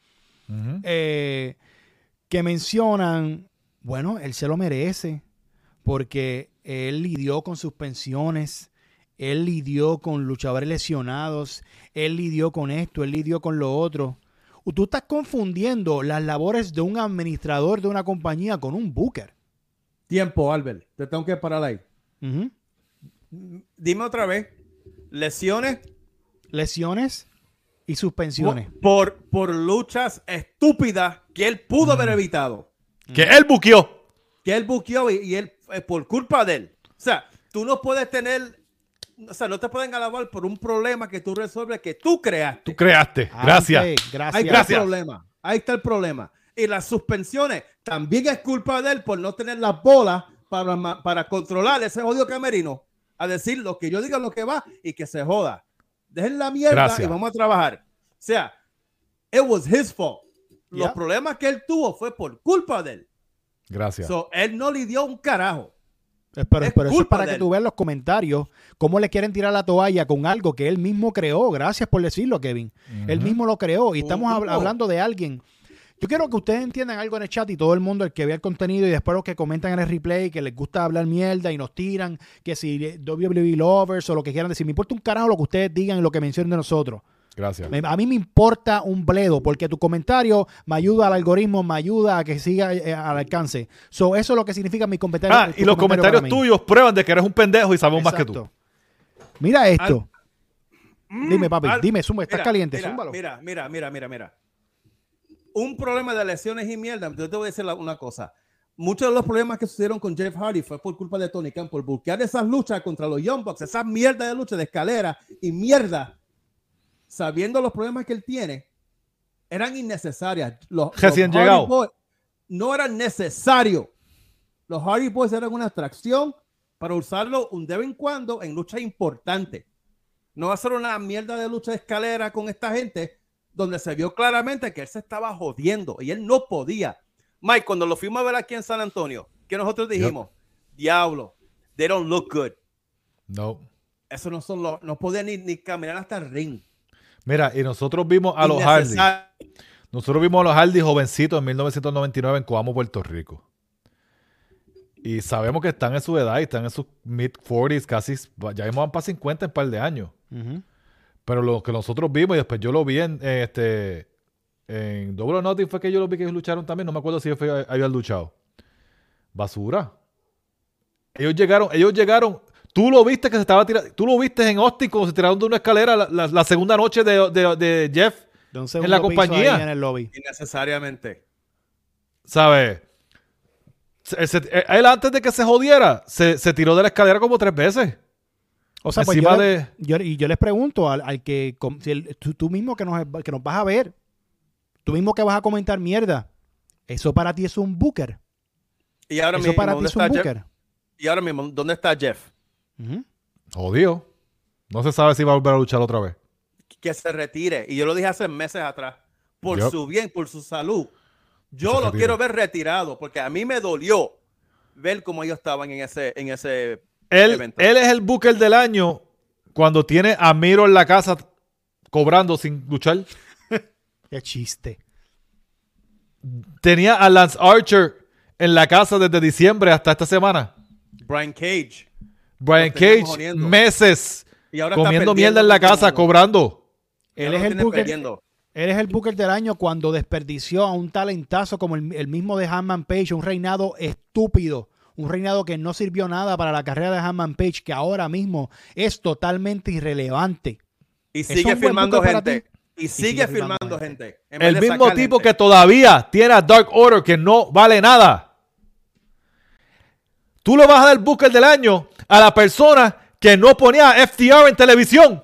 que mencionan, bueno, él se lo merece, porque él lidió con suspensiones, él lidió con luchadores lesionados, él lidió con esto, él lidió con lo otro. Tú estás confundiendo las labores de un administrador de una compañía con un booker. Tiempo, Albert. Te tengo que parar ahí. Dime otra vez. Lesiones y suspensiones. Por luchas estúpidas que él pudo haber evitado. Que él buqueó. Y él, por culpa de él. O sea, tú no puedes tener... O sea, no te pueden alabar por un problema que tú resuelves que tú creaste. Tú creaste. Gracias. Ahí está el problema. Y las suspensiones también es culpa de él por no tener las bolas para controlar ese jodido camerino. A decir lo que yo diga, lo que va y que se joda. Dejen la mierda y vamos a trabajar. O sea, it was his fault. Los problemas que él tuvo fue por culpa de él. Gracias. So, él no le dio un carajo. Pero eso es para que tú veas los comentarios, cómo le quieren tirar la toalla con algo que él mismo creó. Gracias por decirlo, Kevin. Él mismo lo creó y estamos hablando de alguien. Yo quiero que ustedes entiendan algo en el chat y todo el mundo, el que vea el contenido y después los que comentan en el replay, que les gusta hablar mierda y nos tiran, que si WWE Lovers o lo que quieran decir. Me importa un carajo lo que ustedes digan y lo que mencionen de nosotros. Gracias. A mí me importa un bledo porque tu comentario me ayuda al algoritmo, me ayuda a que siga al alcance. Eso es lo que significa mi comentario. Y los comentarios tuyos prueban de que eres un pendejo y sabemos más que tú. Mira esto. Dime, papi, dime, estás caliente, zúmbalo. Mira. Un problema de lesiones y mierda. Yo te voy a decir una cosa. Muchos de los problemas que sucedieron con Jeff Hardy fue por culpa de Tony Khan, por buscar esas luchas contra los Young Bucks, esas mierdas de lucha de escalera y mierda. Sabiendo los problemas que él tiene, eran innecesarias. Los recién llegado. No eran necesarios. Los Hardy Boys eran una atracción para usarlo un de vez en cuando en luchas importantes. No va a ser una mierda de lucha de escalera con esta gente donde se vio claramente que él se estaba jodiendo y él no podía. Mike, cuando lo fuimos a ver aquí en San Antonio, que nosotros dijimos, diablo, they don't look good. No. Eso no podía ni caminar hasta el ring. Mira, y nosotros vimos a los Hardy. Nosotros vimos a los Hardy jovencitos en 1999 en Coamo, Puerto Rico. Y sabemos que están en su edad y están en sus mid-40s, casi, ya van para 50 en un par de años. Pero lo que nosotros vimos, y después yo lo vi en Double or Nothing, fue que yo lo vi que ellos lucharon también. No me acuerdo si ellos habían luchado. Basura. Ellos llegaron. Tú lo viste que se estaba tirando. Tú lo viste en Austin como se tiraron de una escalera la segunda noche de Jeff en la compañía. En el lobby. Innecesariamente. ¿Sabes? Él antes de que se jodiera, se tiró de la escalera como 3 veces. O sea, pues yo les pregunto al que tú mismo que nos vas a ver, tú mismo que vas a comentar mierda, ¿eso para ti es un booker? Y ahora ¿Eso mismo, para ti es un booker? Y ahora mismo, ¿dónde está Jeff? Jodido. No se sabe si va a volver a luchar otra vez. Que se retire. Y yo lo dije hace meses atrás. Por su bien, por su salud. Yo lo quiero ver retirado. Porque a mí me dolió ver cómo ellos estaban en ese evento. Él es el booker del año cuando tiene a Miro en la casa cobrando sin luchar. Qué chiste. Tenía a Lance Archer en la casa desde diciembre hasta esta semana. Brian Cage, meses y ahora comiendo mierda en la casa, cobrando. Él es el booker del año cuando desperdició a un talentazo como el mismo de Hangman Page, un reinado estúpido, un reinado que no sirvió nada para la carrera de Hangman Page, que ahora mismo es totalmente irrelevante. Y sigue firmando gente. Y sigue firmando gente. El mismo tipo que todavía tiene a Dark Order, que no vale nada. Tú le vas a dar el booker del año a la persona que no ponía FTR en televisión.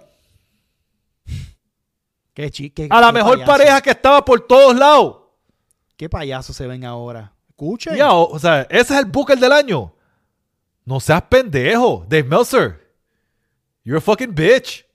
A la mejor payaso. Pareja que estaba por todos lados. ¿Qué payasos se ven ahora? Escuchen. O sea, ese es el booker del año. No seas pendejo, Dave Meltzer. You're a fucking bitch.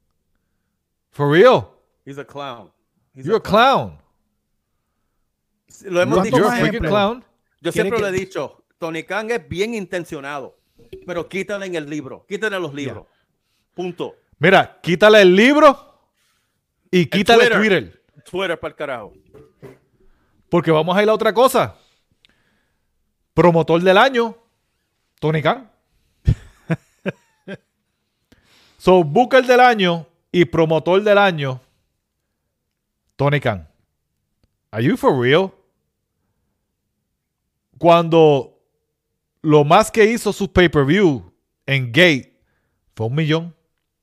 For real. He's a clown. You're a clown. Lo hemos dicho. You're a freaking clown. Yo siempre lo he dicho. Tony Khan es bien intencionado, pero quítale en el libro. Quítale los libros. Punto. Mira, quítale el libro y quítale Twitter. Twitter para el carajo. Porque vamos a ir a otra cosa. Promotor del año, Tony Khan. So, Booker del año y promotor del año, Tony Khan. Are you for real? Cuando lo más que hizo su pay-per-view en Gate fue 1 millón.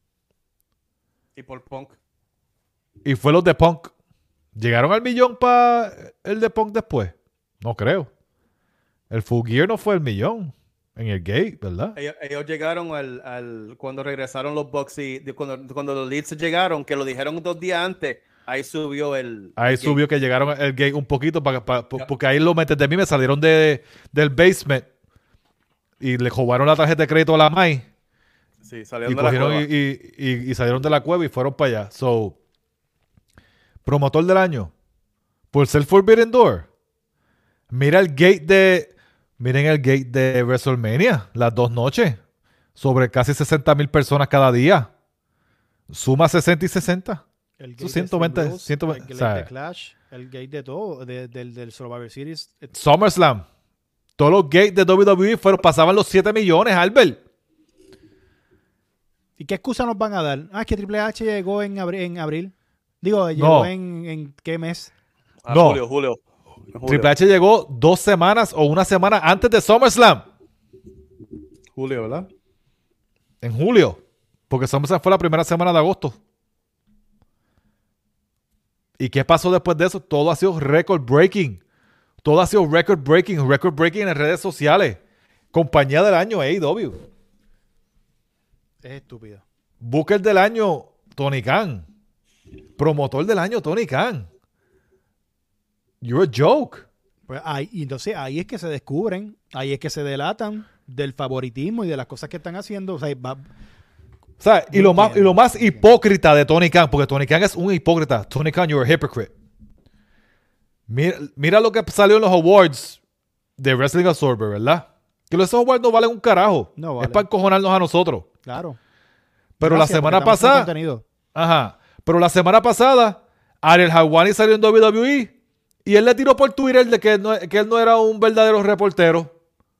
Y por Punk. Y fue los de Punk. ¿Llegaron al millón para el de Punk después? No creo. El Full Gear no fue el millón en el Gate, ¿verdad? Ellos llegaron cuando regresaron los Bucks y cuando los Leeds llegaron, que lo dijeron 2 días antes, ahí subió el subió que llegaron al Gate un poquito porque ahí los metes de mí me salieron del basement y le robaron la tarjeta de crédito a la Mai. Sí, salieron y de la cogieron cueva. y salieron de la cueva y fueron para allá. So, promotor del año por ser Forbidden Door. Miren el gate de WrestleMania, las 2 noches, sobre casi 60,000 personas cada día. Suma 60 y 60. El Eso gate 120, de 120, el o sea, gate de Clash, el gate de todo, del Survivor Series. SummerSlam. Todos los gates de WWE pasaban los 7 millones, Albert. ¿Y qué excusa nos van a dar? Es que Triple H llegó en abril. Digo, llegó en ¿qué mes? No. Julio. Triple H llegó 2 semanas o 1 semana antes de SummerSlam. Julio, ¿verdad? En julio. Porque SummerSlam fue la primera semana de agosto. ¿Y qué pasó después de eso? Todo ha sido record breaking. Todo ha sido record breaking en las redes sociales. Compañía del año AEW. Es estúpido. Booker del año Tony Khan. Promotor del año Tony Khan. You're a joke. Pues entonces ahí es que se descubren, ahí es que se delatan del favoritismo y de las cosas que están haciendo. O sea, y lo más hipócrita de Tony Khan, porque Tony Khan es un hipócrita. Tony Khan, you're a hypocrite. Mira lo que salió en los awards de Wrestling Absorber, ¿verdad? Que esos awards no valen un carajo. No vale. Es para encojonarnos a nosotros. Claro. Pero Gracias, la semana porque estamos haciendo pasada... contenido. Ajá. Pero la semana pasada, Ariel Helwani salió en WWE y él le tiró por Twitter de que él no era un verdadero reportero.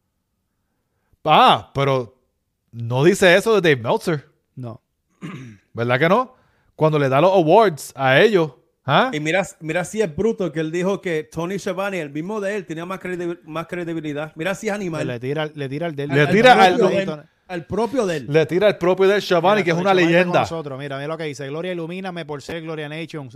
Pero no dice eso de Dave Meltzer. No. ¿Verdad que no? Cuando le da los awards a ellos. Y mira si es bruto que él dijo que Tony Schiavone, el mismo de él, tenía más credibilidad. Mira si es animal. Le tira al del. Al propio de él. Le tira al propio de Schiavone, que es una leyenda. Mira lo que dice. Gloria, ilumíname por ser Gloria Nation.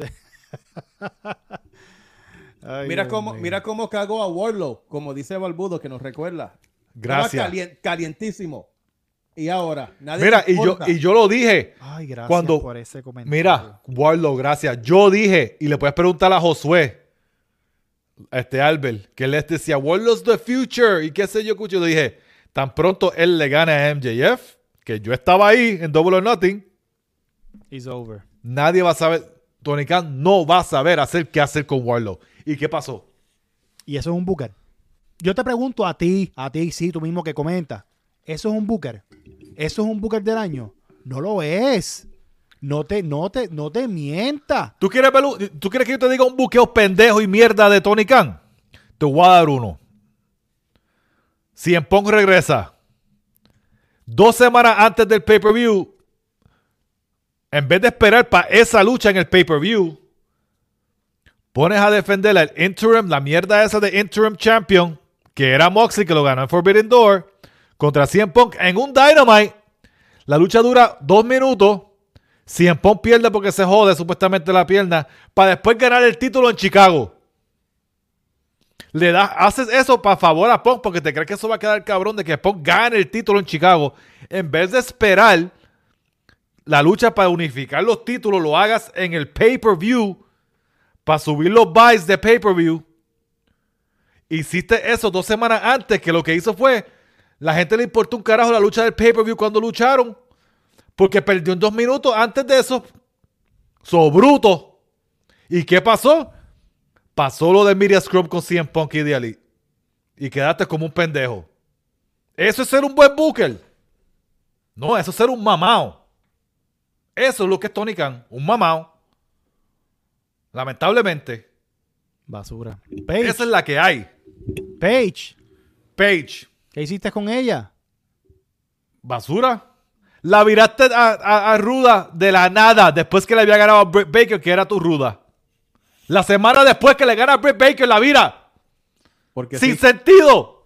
Ay, mira cómo cagó a Wardlow, como dice Barbudo, que nos recuerda. Gracias. Estaba calientísimo. Y ahora, nadie. Mira, y yo lo dije. Ay, gracias cuando, por ese comentario. Mira, Wardlow, gracias. Yo dije, y le puedes preguntar a Josué, Albert, que él decía, Wardlow's the future, y qué sé yo, Cucho. Yo dije, tan pronto él le gana a MJF, que yo estaba ahí en Double or Nothing. It's over. Nadie va a saber, Tony Khan no va a saber qué hacer con Wardlow. ¿Y qué pasó? Y eso es un booker. Yo te pregunto a ti, sí, tú mismo que comentas. ¿Eso es un booker? ¿Eso es un booker del año? No lo es. No te mientas. ¿Tú quieres que yo te diga un buqueo pendejo y mierda de Tony Khan? Te voy a dar uno. CM Punk regresa 2 semanas antes del pay-per-view. En vez de esperar para esa lucha en el pay-per-view, pones a defender al interim, la mierda esa de interim champion, que era Moxley, que lo ganó en Forbidden Door, contra CM Punk en un Dynamite. La lucha dura 2 minutos. CM Punk pierde porque se jode supuestamente la pierna, para después ganar el título en Chicago. Haces eso para favor a Punk porque te crees que eso va a quedar cabrón de que Punk gane el título en Chicago. En vez de esperar la lucha para unificar los títulos, lo hagas en el pay-per-view para subir los buys de pay-per-view. Hiciste eso 2 semanas antes, que lo que hizo fue, la gente le importó un carajo la lucha del pay-per-view cuando lucharon, porque perdió en 2 minutos antes de eso. Bruto. ¿Y qué pasó? pasó lo de Media Scrub con CM Punk y The Elite y quedaste como un pendejo. Eso es ser un buen booker. No, eso es ser un mamao. Eso es lo que es Tony Khan, un mamao. Lamentablemente. Basura. Esa es la que hay. Paige. ¿Qué hiciste con ella? Basura. La viraste a Ruda de la nada después que le había ganado a Britt Baker, que era tu Ruda. La semana después que le gana a Britt Baker, la vira. Porque sin sentido.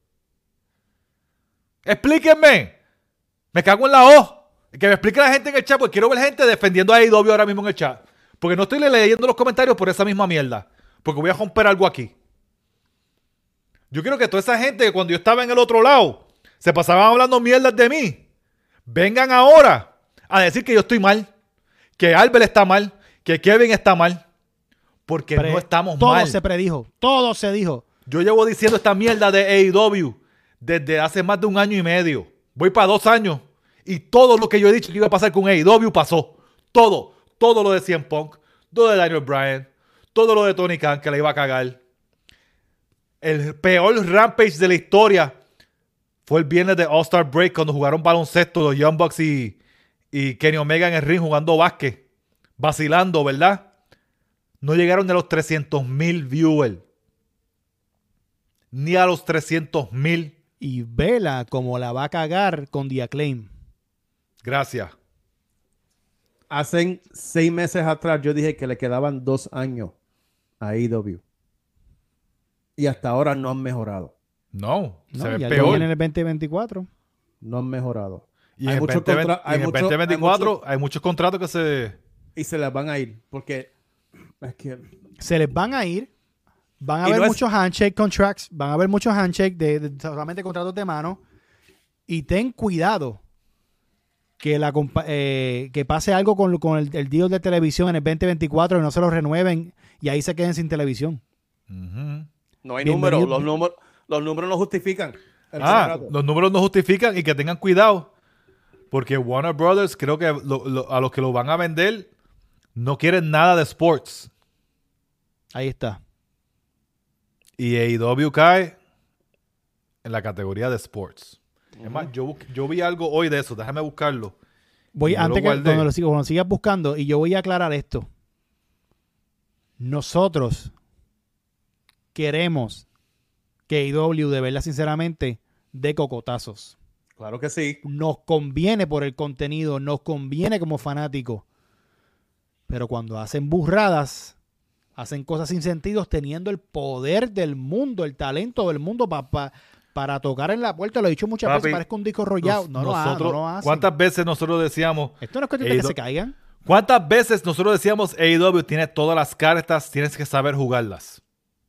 Explíquenme. Me cago en la O. Que me explique la gente en el chat, porque quiero ver gente defendiendo a AEW ahora mismo en el chat. Porque no estoy leyendo los comentarios por esa misma mierda. Porque voy a romper algo aquí. Yo quiero que toda esa gente que cuando yo estaba en el otro lado se pasaban hablando mierdas de mí, vengan ahora a decir que yo estoy mal, que Albert está mal, que Kevin está mal. Porque no estamos mal. Todo se predijo. Todo se dijo. Yo llevo diciendo esta mierda de AEW desde hace más de 1 año y medio. Voy para 2 años. Y todo lo que yo he dicho que iba a pasar con AEW pasó. Todo. Todo lo de CM Punk. Todo de Daniel Bryan. Todo lo de Tony Khan que le iba a cagar. El peor Rampage de la historia fue el viernes de All-Star Break cuando jugaron baloncesto los Young Bucks y Kenny Omega en el ring jugando básquet. Vacilando, ¿verdad? No llegaron ni a los 300,000 viewers. Ni a los 300,000. Y vela como la va a cagar con The Acclaim. Gracias. Hace 6 meses atrás yo dije que le quedaban 2 años a AEW. Y hasta ahora no han mejorado. No, se ve ya peor. en el 2024. No han mejorado. Y en el 2024 hay muchos contratos que se... Y se les van a ir. Porque es que... Se les van a ir. Van a haber muchos handshake contracts. Van a haber muchos handshake de solamente contratos de mano. Y ten cuidado que pase algo con el deal de televisión en el 2024 y no se lo renueven y ahí se queden sin televisión. No hay números. Los números no justifican. Los números no justifican y que tengan cuidado. Porque Warner Brothers creo que a los que lo van a vender no quieren nada de sports. Ahí está. Y AEW cae en la categoría de sports. Es más, yo vi algo hoy de eso. Déjame buscarlo. Cuando sigas buscando, y yo voy a aclarar esto. Nosotros queremos que AEW, de verdad, sinceramente, dé cocotazos. Claro que sí. Nos conviene por el contenido, nos conviene como fanáticos. Pero cuando hacen burradas, hacen cosas sin sentido, teniendo el poder del mundo, el talento del mundo para tocar en la puerta. Lo he dicho muchas veces, parezco un disco rollado. No lo hacen. ¿Cuántas veces nosotros decíamos... Esto no es cuestión de que se caigan. ¿Cuántas veces nosotros decíamos AEW tiene todas las cartas, tienes que saber jugarlas?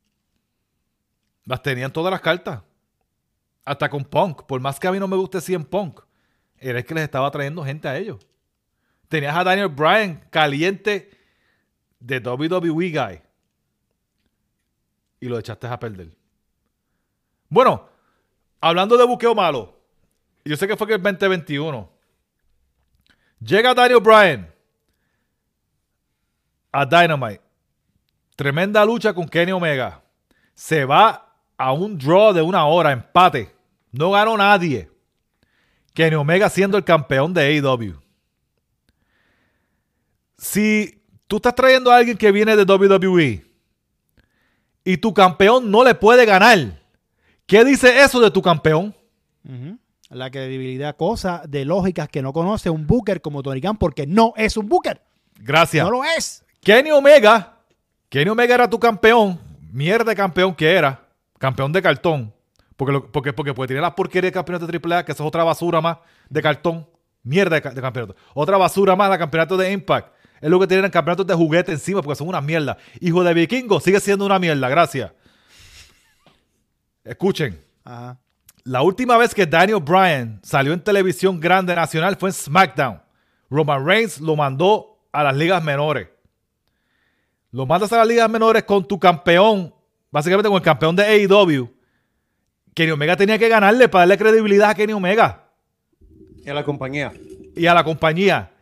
Las tenían todas las cartas. Hasta con Punk. Por más que a mí no me guste CM Punk, era el que les estaba trayendo gente a ellos. Tenías a Daniel Bryan caliente de WWE Guy. Y lo echaste a perder. Bueno, hablando de buqueo malo, yo sé que fue que el 2021. Llega Daniel Bryan a Dynamite. Tremenda lucha con Kenny Omega. Se va a un draw de 1 hora, empate. No ganó nadie. Kenny Omega siendo el campeón de AEW. Si tú estás trayendo a alguien que viene de WWE y tu campeón no le puede ganar, ¿qué dice eso de tu campeón? La credibilidad, cosa de lógicas que no conoce un booker como Tony Khan, porque no es un booker. Gracias. No lo es. Kenny Omega era tu campeón. Mierda de campeón que era. Campeón de cartón. Porque tiene las porquerías de campeonato de AAA, que eso es otra basura más de cartón. Mierda de campeonato. Otra basura más de campeonato de Impact. Es lo que tienen campeonatos de juguete encima, porque son una mierda. Hijo de Vikingo sigue siendo una mierda. Gracias. Escuchen. Ajá. La última vez que Daniel Bryan salió en televisión grande nacional fue en SmackDown. Roman Reigns lo mandó a las ligas menores. Lo mandas a las ligas menores con tu campeón, básicamente con el campeón de AEW. Kenny Omega tenía que ganarle para darle credibilidad a Kenny Omega. Y a la compañía.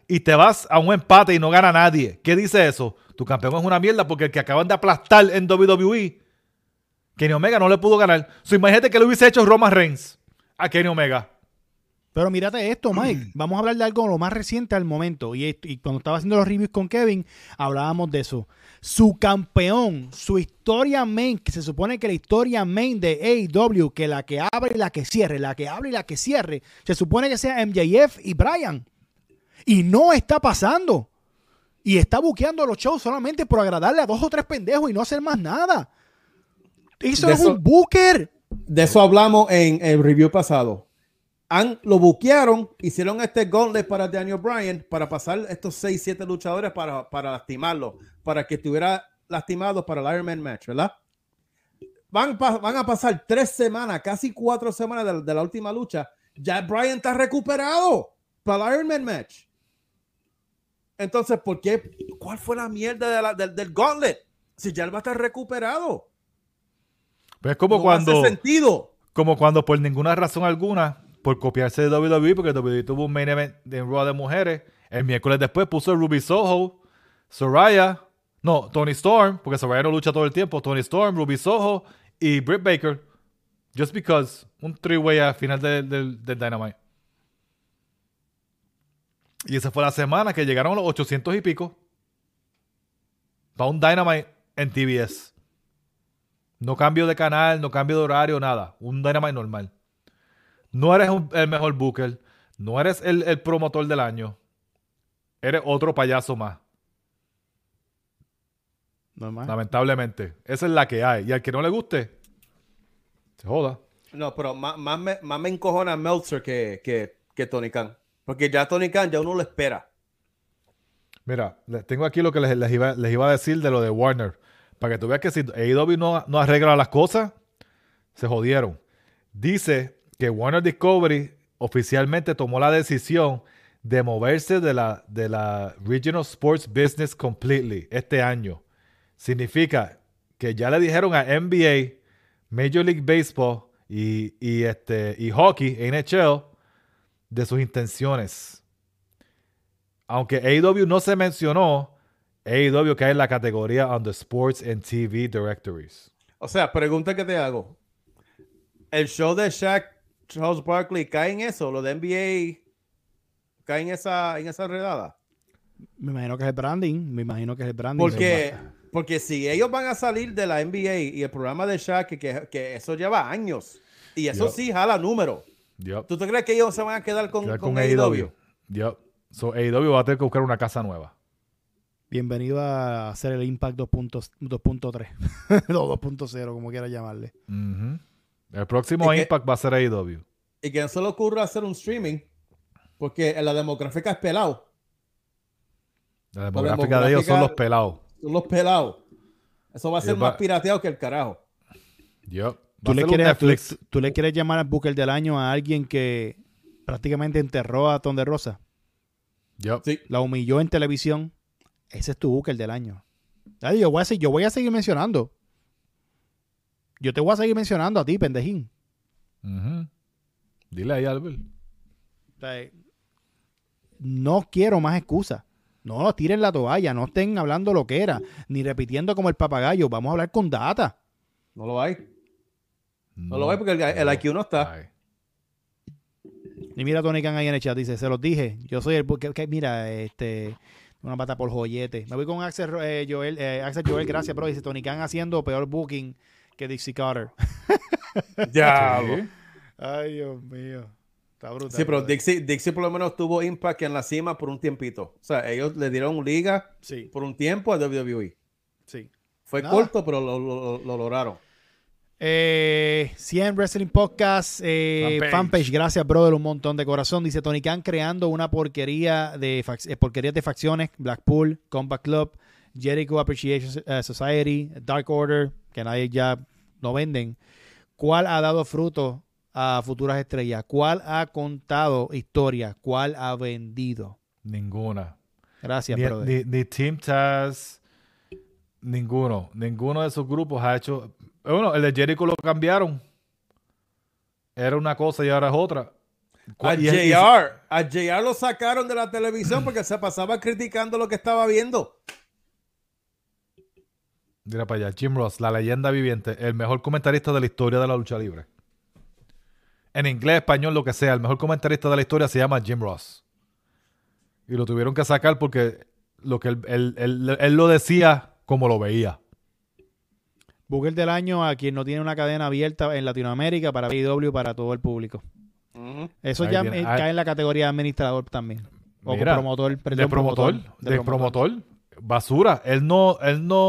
y te vas a un empate y no gana nadie. ¿Qué dice eso? Tu campeón es una mierda porque el que acaban de aplastar en WWE, Kenny Omega, no le pudo ganar. Imagínate que lo hubiese hecho Roman Reigns a Kenny Omega. Pero mírate esto, Mike. Vamos a hablar de algo lo más reciente al momento. Y cuando estaba haciendo los reviews con Kevin, hablábamos de eso. Su campeón, su historia main, que se supone que la historia main de AEW, que la que abre y la que cierre, la que abre y la que cierre, se supone que sea MJF y Bryan. Y no está pasando. Y está buqueando los shows solamente por agradarle a 2 o 3 pendejos y no hacer más nada. Eso es un booker. De eso hablamos en el review pasado. Lo buquearon, hicieron este gauntlet para Daniel Bryan para pasar estos 6, 7 luchadores para lastimarlo, para que estuviera lastimado para el Iron Man match, ¿verdad? Van a pasar 3 semanas, casi 4 semanas de la última lucha. Ya Bryan está recuperado para el Iron Man match. Entonces, ¿por qué? ¿Cuál fue la mierda del gauntlet? Si ya él va a estar recuperado. Pues es como no cuando... hace sentido. Como cuando por ninguna razón alguna, por copiarse de WWE, porque WWE tuvo un main event en Raw de mujeres, el miércoles después puso Ruby Soho, Toni Storm, porque Soraya no lucha todo el tiempo, Toni Storm, Ruby Soho y Britt Baker. Just because. Un 3-way al final del Dynamite. Y esa fue la semana que llegaron a los 800 y pico. Para un Dynamite en TBS. No cambio de canal, no cambio de horario, nada. Un Dynamite normal. No eres el mejor booker. No eres el promotor del año. Eres otro payaso más. Normal. Lamentablemente. Esa es la que hay. Y al que no le guste, se joda. No, pero más me encojona Meltzer que Tony Khan. Porque ya Tony Khan ya uno lo espera. Mira, tengo aquí lo que les iba a decir de lo de Warner. Para que tú veas que si AEW no arregla las cosas, se jodieron. Dice que Warner Discovery oficialmente tomó la decisión de moverse de la Regional Sports Business completely este año. Significa que ya le dijeron a NBA, Major League Baseball y hockey, NHL, de sus intenciones. Aunque AEW no se mencionó, AEW cae en la categoría on the Sports and TV Directories. O sea, pregunta que te hago. ¿El show de Shaq, Charles Barkley, cae en eso? ¿Lo de NBA cae en esa redada? Me imagino que es el branding. Porque si ellos van a salir de la NBA y el programa de Shaq, que eso lleva años, y eso sí jala número. ¿Tú te crees que ellos se van a quedar con AEW? So AEW va a tener que buscar una casa nueva. Bienvenido a hacer el Impact 2.3 o 2.0, como quiera llamarle. Uh-huh. El próximo Impact va a ser AEW. Y que no se le ocurra hacer un streaming, porque la demográfica es pelado. La demográfica de ellos son los pelados. Son los pelados. Eso va a ser más pirateado que el carajo. ¿Tú le quieres llamar al Booker del año a alguien que prácticamente enterró a Thunder Rosa? Sí. La humilló en televisión. Ese es tu Booker del año. Yo voy a seguir mencionando. Yo te voy a seguir mencionando a ti, pendejín. Uh-huh. Dile ahí, Albert. O sea, no quiero más excusas. No tiren la toalla. No estén hablando lo que era. Ni repitiendo como el papagayo. Vamos a hablar con data. No lo hay. No lo hay porque el IQ no está. Ay. Y mira a Tony Khan ahí en el chat. Dice, se los dije. Yo soy el... mira, una pata por joyete. Me voy con Axel Joel. Gracias, bro. Dice Tony Khan haciendo peor booking que Dixie Carter. Ya. Ay, Dios mío. Está brutal. Sí, pero Dixie por lo menos tuvo Impact en la cima por un tiempito. O sea, ellos le dieron liga por un tiempo a WWE. Sí. Fue corto, pero lo lograron. 100 Wrestling Podcast fanpage. Gracias, brother, un montón de corazón. Dice Tony Khan creando una porquerías de facciones: Blackpool, Combat Club, Jericho Appreciation Society, Dark Order, que nadie ya no venden. ¿Cuál ha dado fruto a futuras estrellas? ¿Cuál ha contado historia? ¿Cuál ha vendido? Ninguna. Gracias, brother. Ni Team Taz, ninguno de esos grupos ha hecho. Bueno, el de Jericho lo cambiaron. Era una cosa y ahora es otra. A JR lo sacaron de la televisión porque se pasaba criticando lo que estaba viendo. Mira para allá, Jim Ross, la leyenda viviente, el mejor comentarista de la historia de la lucha libre. En inglés, español, lo que sea, el mejor comentarista de la historia se llama Jim Ross. Y lo tuvieron que sacar porque lo que él lo decía como lo veía. Booker del año a quien no tiene una cadena abierta en Latinoamérica para AEW para todo el público. Eso ahí ya cae en la categoría de administrador también. O mira, promotor, de promotor. Basura. Él no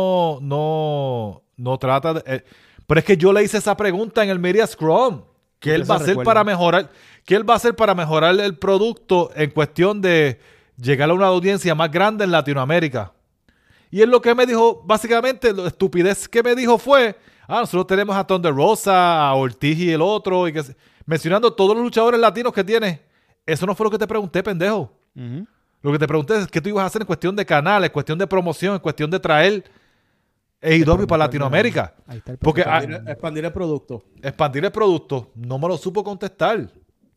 trata de... pero es que yo le hice esa pregunta en el Media Scrum. ¿Qué él va a hacer para mejorar? ¿Qué él va a hacer para mejorar el producto en cuestión de llegar a una audiencia más grande en Latinoamérica? Y él lo que me dijo, básicamente, la estupidez que me dijo fue, nosotros tenemos a Thunder Rosa, a Ortiz y el otro, y que mencionando todos los luchadores latinos que tiene. Eso no fue lo que te pregunté, pendejo. Uh-huh. Lo que te pregunté es qué tú ibas a hacer en cuestión de canales, en cuestión de promoción, en cuestión de traer AEW para Latinoamérica. Ahí está porque expandir el producto. Expandir el producto. No me lo supo contestar.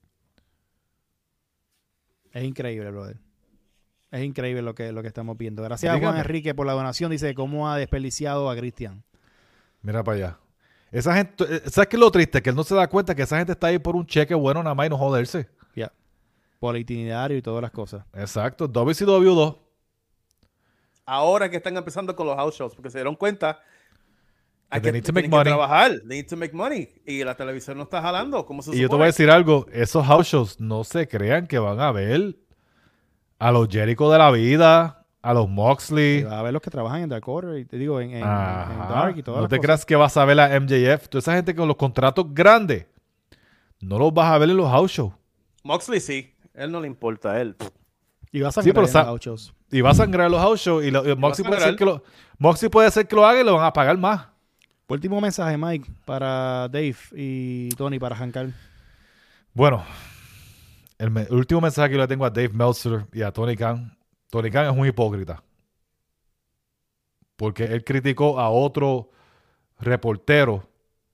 Es increíble, brother. Es increíble lo que estamos viendo. Gracias a Juan Enrique por la donación. Dice cómo ha desperdiciado a Cristian. Mira para allá. Esa gente, ¿sabes qué es lo triste? Que él no se da cuenta que esa gente está ahí por un cheque bueno nada más y no joderse. Ya. Por el itinerario y todas las cosas. Exacto. WCW 2. Ahora que están empezando con los house shows, porque se dieron cuenta que tienen que trabajar. They need to make money. Y la televisión no está jalando. ¿Cómo se supone? Yo te voy a decir algo. Esos house shows no se crean que van a ver a los Jericho de la vida, a los Moxley. Va a ver los que trabajan en Dark Order, y te digo, en Dark y todas las cosas. No te creas que vas a ver a MJF. Toda esa gente con los contratos grandes, no los vas a ver en los house shows. Moxley sí. Él no le importa a él. Y va a sangrar en los house shows. Y va a sangrar en los house shows. Y Moxley puede ser que lo haga y lo van a pagar más. Último mensaje, Mike, para Dave y Tony, para arrancar. Bueno, el último mensaje que le tengo a Dave Meltzer y a Tony Khan. Tony Khan es un hipócrita. Porque él criticó a otro reportero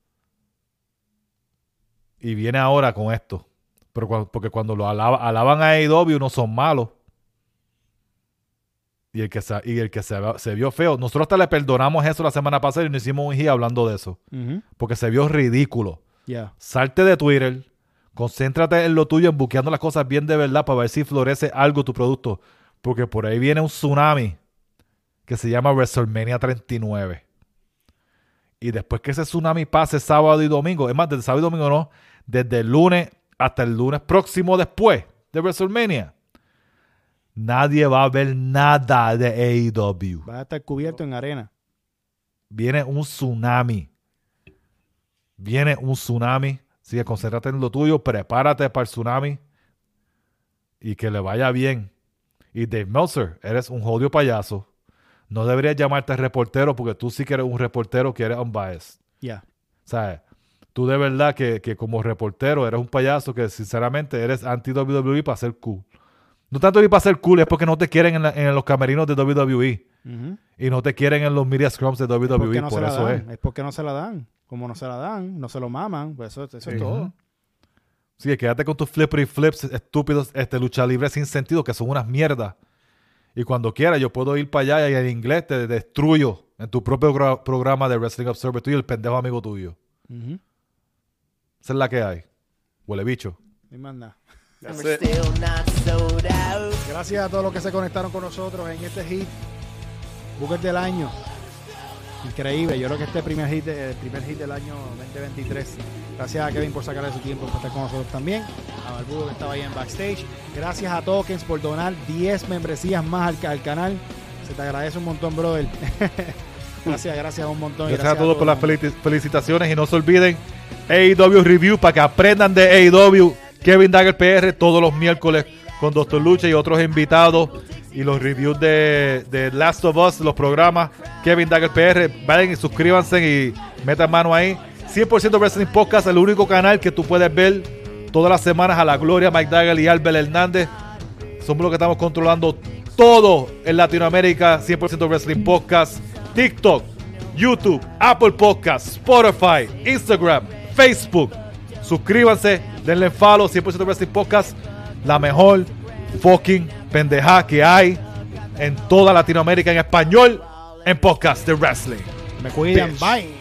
y viene ahora con esto. Porque cuando lo alaban a AEW no son malos. Y el que se vio feo. Nosotros hasta le perdonamos eso la semana pasada y nos hicimos un hit hablando de eso. Uh-huh. Porque se vio ridículo. Yeah. Salte de Twitter. Concéntrate en lo tuyo, en buqueando las cosas bien de verdad para ver si florece algo tu producto. Porque por ahí viene un tsunami que se llama WrestleMania 39. Y después que ese tsunami pase sábado y domingo, es más, desde sábado y domingo no, desde el lunes hasta el lunes próximo después de WrestleMania, nadie va a ver nada de AEW. Va a estar cubierto en arena. Viene un tsunami. Así que concéntrate en lo tuyo, prepárate para el tsunami y que le vaya bien. Y Dave Meltzer, eres un jodido payaso. No deberías llamarte reportero porque tú sí que eres un reportero que eres unbiased. Ya. ¿Sabes? Tú de verdad que como reportero eres un payaso que sinceramente eres anti-WWE para ser cool. No tanto ni para ser cool, es porque no te quieren en los camerinos de WWE. Uh-huh. Y no te quieren en los media scrums de WWE. Por eso es. Es porque no se la dan. Como no se la dan, no se lo maman. Pues eso es todo. Sí, quédate con tus flippery flips estúpidos, lucha libre sin sentido, que son unas mierdas. Y cuando quieras, yo puedo ir para allá y en inglés te destruyo en tu propio programa de Wrestling Observer, tú y el pendejo amigo tuyo. Uh-huh. Esa es la que hay. Huele bicho. Ni más nada. Gracias a todos los que se conectaron con nosotros en este hit. Booker del año. Increíble. Yo creo que el primer hit del año 2023. Gracias a Kevin por sacarle su tiempo para estar con nosotros también. A Barbudo que estaba ahí en backstage. Gracias a Tokens por donar 10 membresías más al canal. Se te agradece un montón, brother. Gracias un montón. Gracias a todos por las felicitaciones y no se olviden AEW Review para que aprendan de AEW. Kevin Dagger PR todos los miércoles con Dr. Lucha y otros invitados y los reviews de Last of Us, los programas Kevin Dagger PR. Vayan y suscríbanse y metan mano ahí. 100% Wrestling Podcast, el único canal que tú puedes ver todas las semanas a la gloria Mike Dagger y Albert Hernández. Somos los que estamos controlando todo en Latinoamérica. 100% Wrestling Podcast, TikTok, YouTube, Apple Podcasts, Spotify, Instagram, Facebook. suscríbanse, denle follow, 100% Wrestling Podcast, la mejor fucking pendeja que hay en toda Latinoamérica en español en podcast de wrestling. Me cuidan, Bitch. bye.